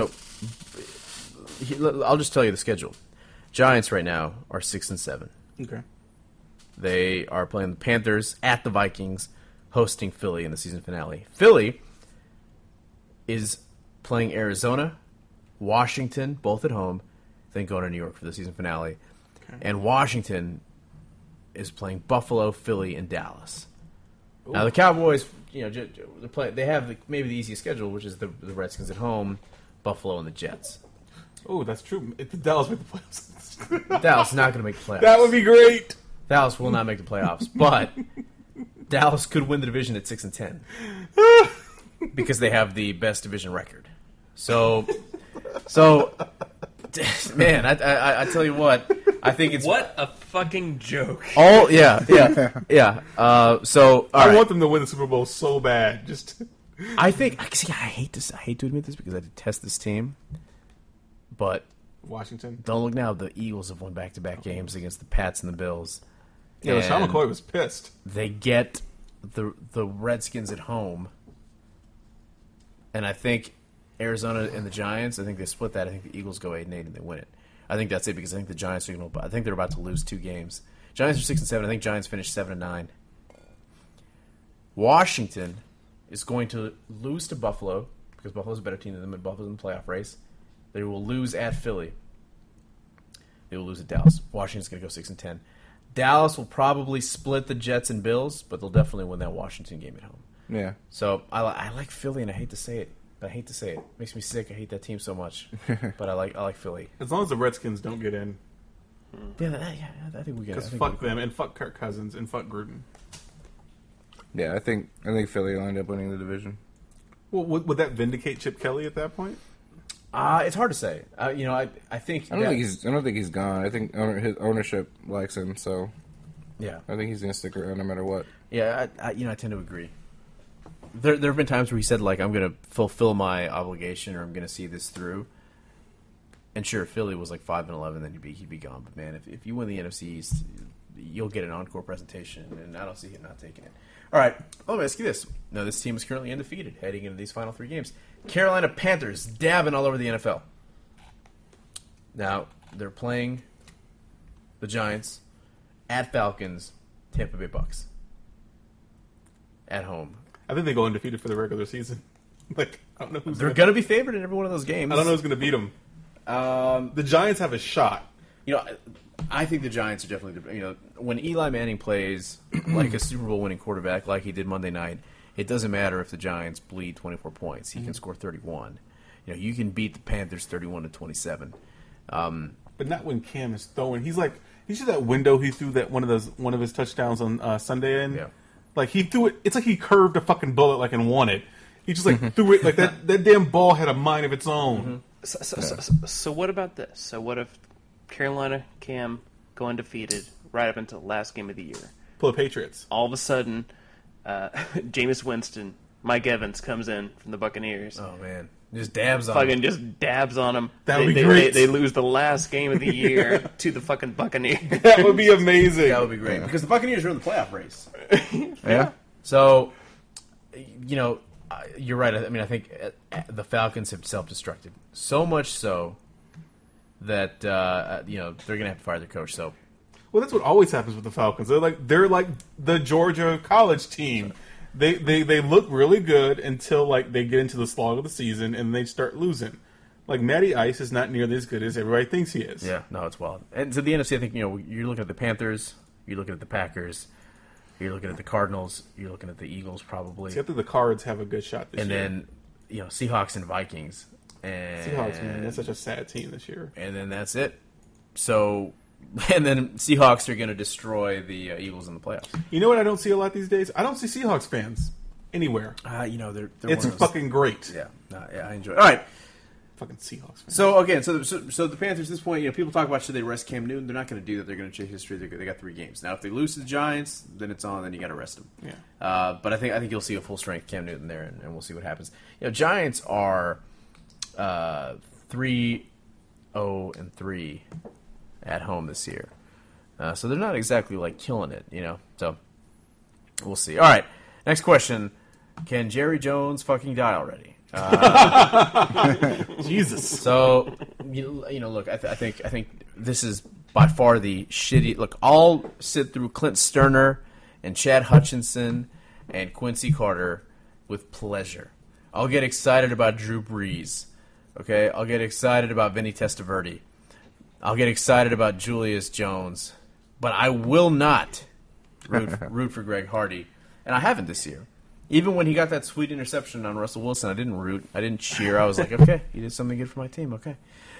I'll just tell you the schedule. Giants right now are 6-7. Okay. They are playing the Panthers at the Vikings, hosting Philly in the season finale. Philly is playing Arizona, Washington, both at home, then going to New York for the season finale. Okay. And Washington is playing Buffalo, Philly, and Dallas. Ooh. Now the Cowboys, they have maybe the easiest schedule, which is the Redskins at home, Buffalo, and the Jets. Oh, that's true. If Dallas make the playoffs, Dallas is not going to make the playoffs. That would be great. Dallas will not make the playoffs, but Dallas could win the division at 6-10 because they have the best division record. So, man, I tell you what, I think it's what a fucking joke. Oh yeah. I want them to win the Super Bowl so bad. I hate to admit this because I detest this team, but Washington. Don't look now. The Eagles have won back-to-back games against the Pats and the Bills. Yeah, LaShawn McCoy was pissed. They get the Redskins at home, and I think Arizona and the Giants. I think they split that. I think the Eagles go 8-8 and they win it. I think that's it because I think the Giants are I think they're about to lose 2 games. Giants are 6-7. I think Giants finished 7-9. Washington is going to lose to Buffalo because Buffalo's a better team than them, and Buffalo's in the playoff race. They will lose at Philly. They will lose at Dallas. Washington's going to go 6-10. Dallas will probably split the Jets and Bills, but they'll definitely win that Washington game at home. Yeah. So I like Philly, and I hate to say it. But I hate to say it. It makes me sick. I hate that team so much. But I like Philly. As long as the Redskins don't get in. Yeah, I think we get it. Because fuck them, and fuck Kirk Cousins, and fuck Gruden. Yeah, I think Philly will end up winning the division. Well, would that vindicate Chip Kelly at that point? It's hard to say. I think I don't think he's gone. I think his ownership likes him, so yeah, I think he's going to stick around no matter what. Yeah, I tend to agree. There have been times where he said like I'm going to fulfill my obligation or I'm going to see this through. And sure, Philly was like 5-11, then he'd be gone. But man, if you win the NFC East, you'll get an encore presentation, and I don't see him not taking it. All right, let me ask you this. Now, this team is currently undefeated heading into these final 3 games. Carolina Panthers dabbing all over the NFL. Now, they're playing the Giants at Falcons, Tampa Bay Bucks at home. I think they go undefeated for the regular season. I don't know who's they're going to be favored in every one of those games. I don't know who's going to beat them. The Giants have a shot. I think the Giants are definitely. When Eli Manning plays like a Super Bowl winning quarterback, like he did Monday night, it doesn't matter if the Giants bleed 24 points. He can score 31. You can beat the Panthers 31-27. But not when Cam is throwing. He's like, you see that window he threw that one of his touchdowns on Sunday in. Yeah. Like he threw it. It's like he curved a fucking bullet and won it. He just threw it like that. That damn ball had a mind of its own. So what about this? So what if Carolina Cam go undefeated right up until the last game of the year? For the Patriots. All of a sudden, Jameis Winston, Mike Evans comes in from the Buccaneers. Oh man, just dabs on fucking just dabs on them. That would be great. They lose the last game of the year to the fucking Buccaneers. That would be amazing. That would be great because the Buccaneers are in the playoff race. Yeah. So, you're right. I mean, I think the Falcons have self-destructed so much so that they're going to have to fire their coach. So, well, that's what always happens with the Falcons. They're like the Georgia college team. They look really good until they get into the slog of the season and they start losing. Like Matty Ice is not nearly as good as everybody thinks he is. Yeah, no, it's wild. And to the NFC, I think you're looking at the Panthers, you're looking at the Packers, you're looking at the Cardinals, you're looking at the Eagles probably. See, I think the Cards have a good shot this year. And then Seahawks and Vikings. And Seahawks, man, that's such a sad team this year. And then that's it. So, and then Seahawks are going to destroy the Eagles in the playoffs. You know what I don't see a lot these days? I don't see Seahawks fans anywhere. They're it's fucking great. Yeah, I enjoy it. All right. Fucking Seahawks fans. So, again, so the Panthers at this point, people talk about should they rest Cam Newton. They're not going to do that. They're going to change history. They got 3 games. Now, if they lose to the Giants, then it's on. Then you got to rest them. Yeah. But I think you'll see a full strength Cam Newton there, and we'll see what happens. Giants are 3-0-3 at home this year, so they're not exactly killing it, So we'll see. All right, next question: can Jerry Jones fucking die already? Jesus. So look, I think this is by far the shitty. Look, I'll sit through Clint Sterner and Chad Hutchinson and Quincy Carter with pleasure. I'll get excited about Drew Brees. Okay, I'll get excited about Vinny Testaverde. I'll get excited about Julius Jones, but I will not root for Greg Hardy, and I haven't this year. Even when he got that sweet interception on Russell Wilson, I didn't root. I didn't cheer. I was like, okay, he did something good for my team. Okay.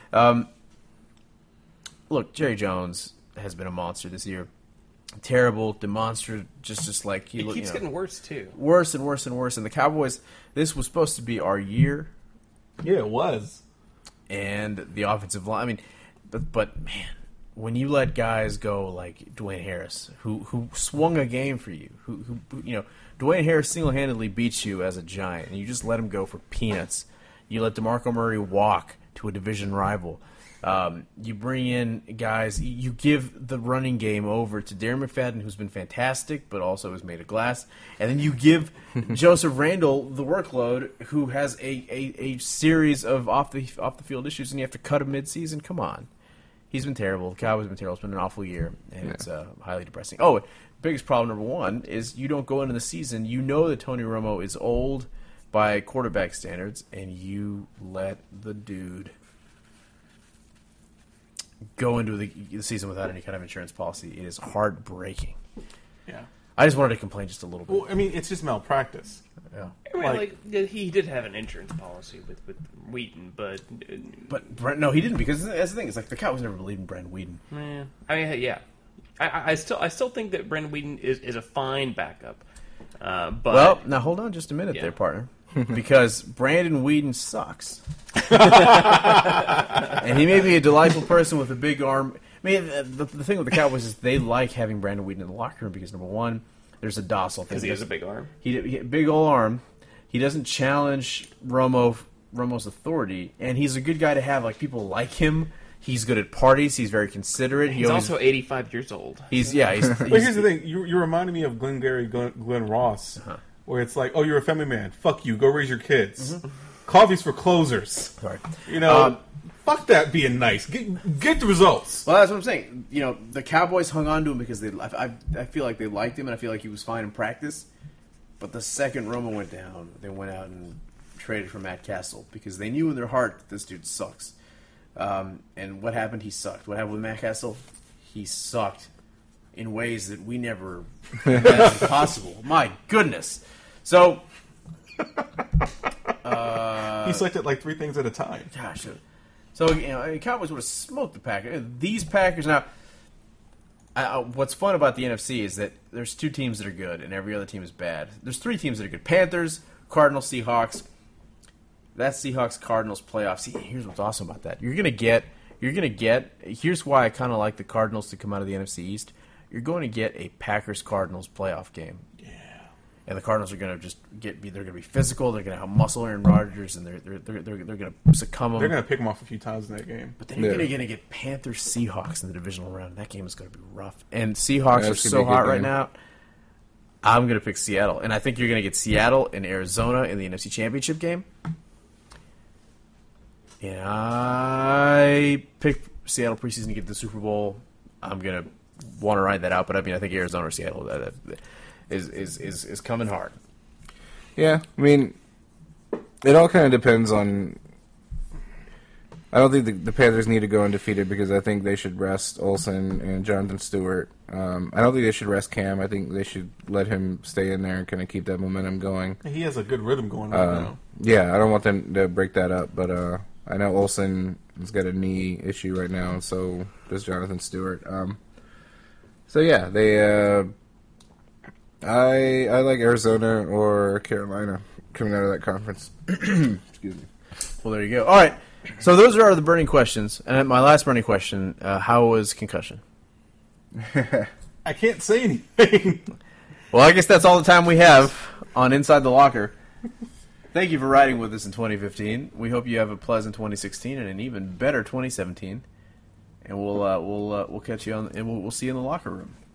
Look, Jerry Jones has been a monster this year. Terrible, demonstrative, just like It keeps getting worse too. worse and worse and worse. And the Cowboys, this was supposed to be our year, Yeah, it was. and the offensive line. I mean, but man, when you let guys go like Dwayne Harris, who swung a game for you, who Dwayne Harris single-handedly beats you as a Giant, and you just let him go for peanuts. You let DeMarco Murray walk to a division rival. You bring in guys. You give the running game over to Darren McFadden, who's been fantastic, but also is made of glass. And then you give Joseph Randle the workload, who has a series of off the field issues, and you have to cut him midseason. Come on, he's been terrible. The Cowboys have been terrible. It's been an awful year, and it's highly depressing. Oh, biggest problem number one is you don't go into the season. You know that Tony Romo is old by quarterback standards, and you let the dude go into the season without any kind of insurance policy. It is heartbreaking. Yeah. I just wanted to complain just a little bit. Well, I mean, it's just malpractice. Yeah. I mean, like he did have an insurance policy with Wheaton, but No, he didn't, because that's the thing. It's like the Cowboys never believed in Brandon Whedon. I mean, yeah, I still think that Brandon Whedon is a fine backup. But Well, now hold on just a minute Yeah. there, partner. Because Brandon Whedon sucks. And he may be a delightful person with a big arm. I mean, the thing with the Cowboys is they like having Brandon Whedon in the locker room because, number one, there's a docile thing. because he has a big arm. He big old arm. He doesn't challenge Romo's authority, and he's a good guy to have. Like, people like him. He's good at parties. He's very considerate. He's also 85 years old. But here's the thing. You reminded me of Glenn Ross, where it's like, oh, you're a family man. Fuck you. Go raise your kids. Coffee's for closers. Sorry. Fuck that being nice. Get the results. Well, that's what I'm saying. The Cowboys hung on to him because I feel like they liked him, and I feel like he was fine in practice. But the second Romo went down, they went out and traded for Matt Castle because they knew in their heart that this dude sucks. And what happened? He sucked. What happened with Matt Castle? He sucked in ways that we never imagined possible. My goodness. So, He sucked at like 3 things at a time. gosh. So, Cowboys would have smoked the Packers. These Packers now. What's fun about the NFC is that there's 2 teams that are good and every other team is bad. There's 3 teams that are good: Panthers, Cardinals, Seahawks. That Seahawks-Cardinals playoff. See, here's what's awesome about that. You're gonna get. Here's why I kind of like the Cardinals to come out of the NFC East. You're going to get a Packers-Cardinals playoff game. Yeah. And the Cardinals are going to they're going to be physical. They're going to have muscle Aaron Rodgers, and they're going to succumb them. They're going to pick him off a few times in that game. But then you're going to get Panthers-Seahawks in the divisional round. That game is going to be rough. And Seahawks are that's gonna so be a good hot right game. now. I'm going to pick Seattle. And I think you're going to get Seattle and Arizona in the NFC Championship game. And I picked Seattle preseason to get the Super Bowl. I'm going to want to ride that out. But, I mean, I think Arizona or Seattle is coming hard. Yeah, I mean, it all kind of depends on. I don't think the Panthers need to go undefeated because I think they should rest Olsen and Jonathan Stewart. I don't think they should rest Cam. I think they should let him stay in there and kind of keep that momentum going. He has a good rhythm going right now. Yeah, I don't want them to break that up, but I know Olsen has got a knee issue right now, so does Jonathan Stewart. So yeah, they. I like Arizona or Carolina coming out of that conference. Excuse me. Well, there you go. All right. So those are the burning questions. And my last burning question, how was concussion? I can't say anything. Well, I guess that's all the time we have on Inside the Locker. Thank you for riding with us in 2015. We hope you have a pleasant 2016 and an even better 2017. And we'll catch you on, and we'll see you in the locker room.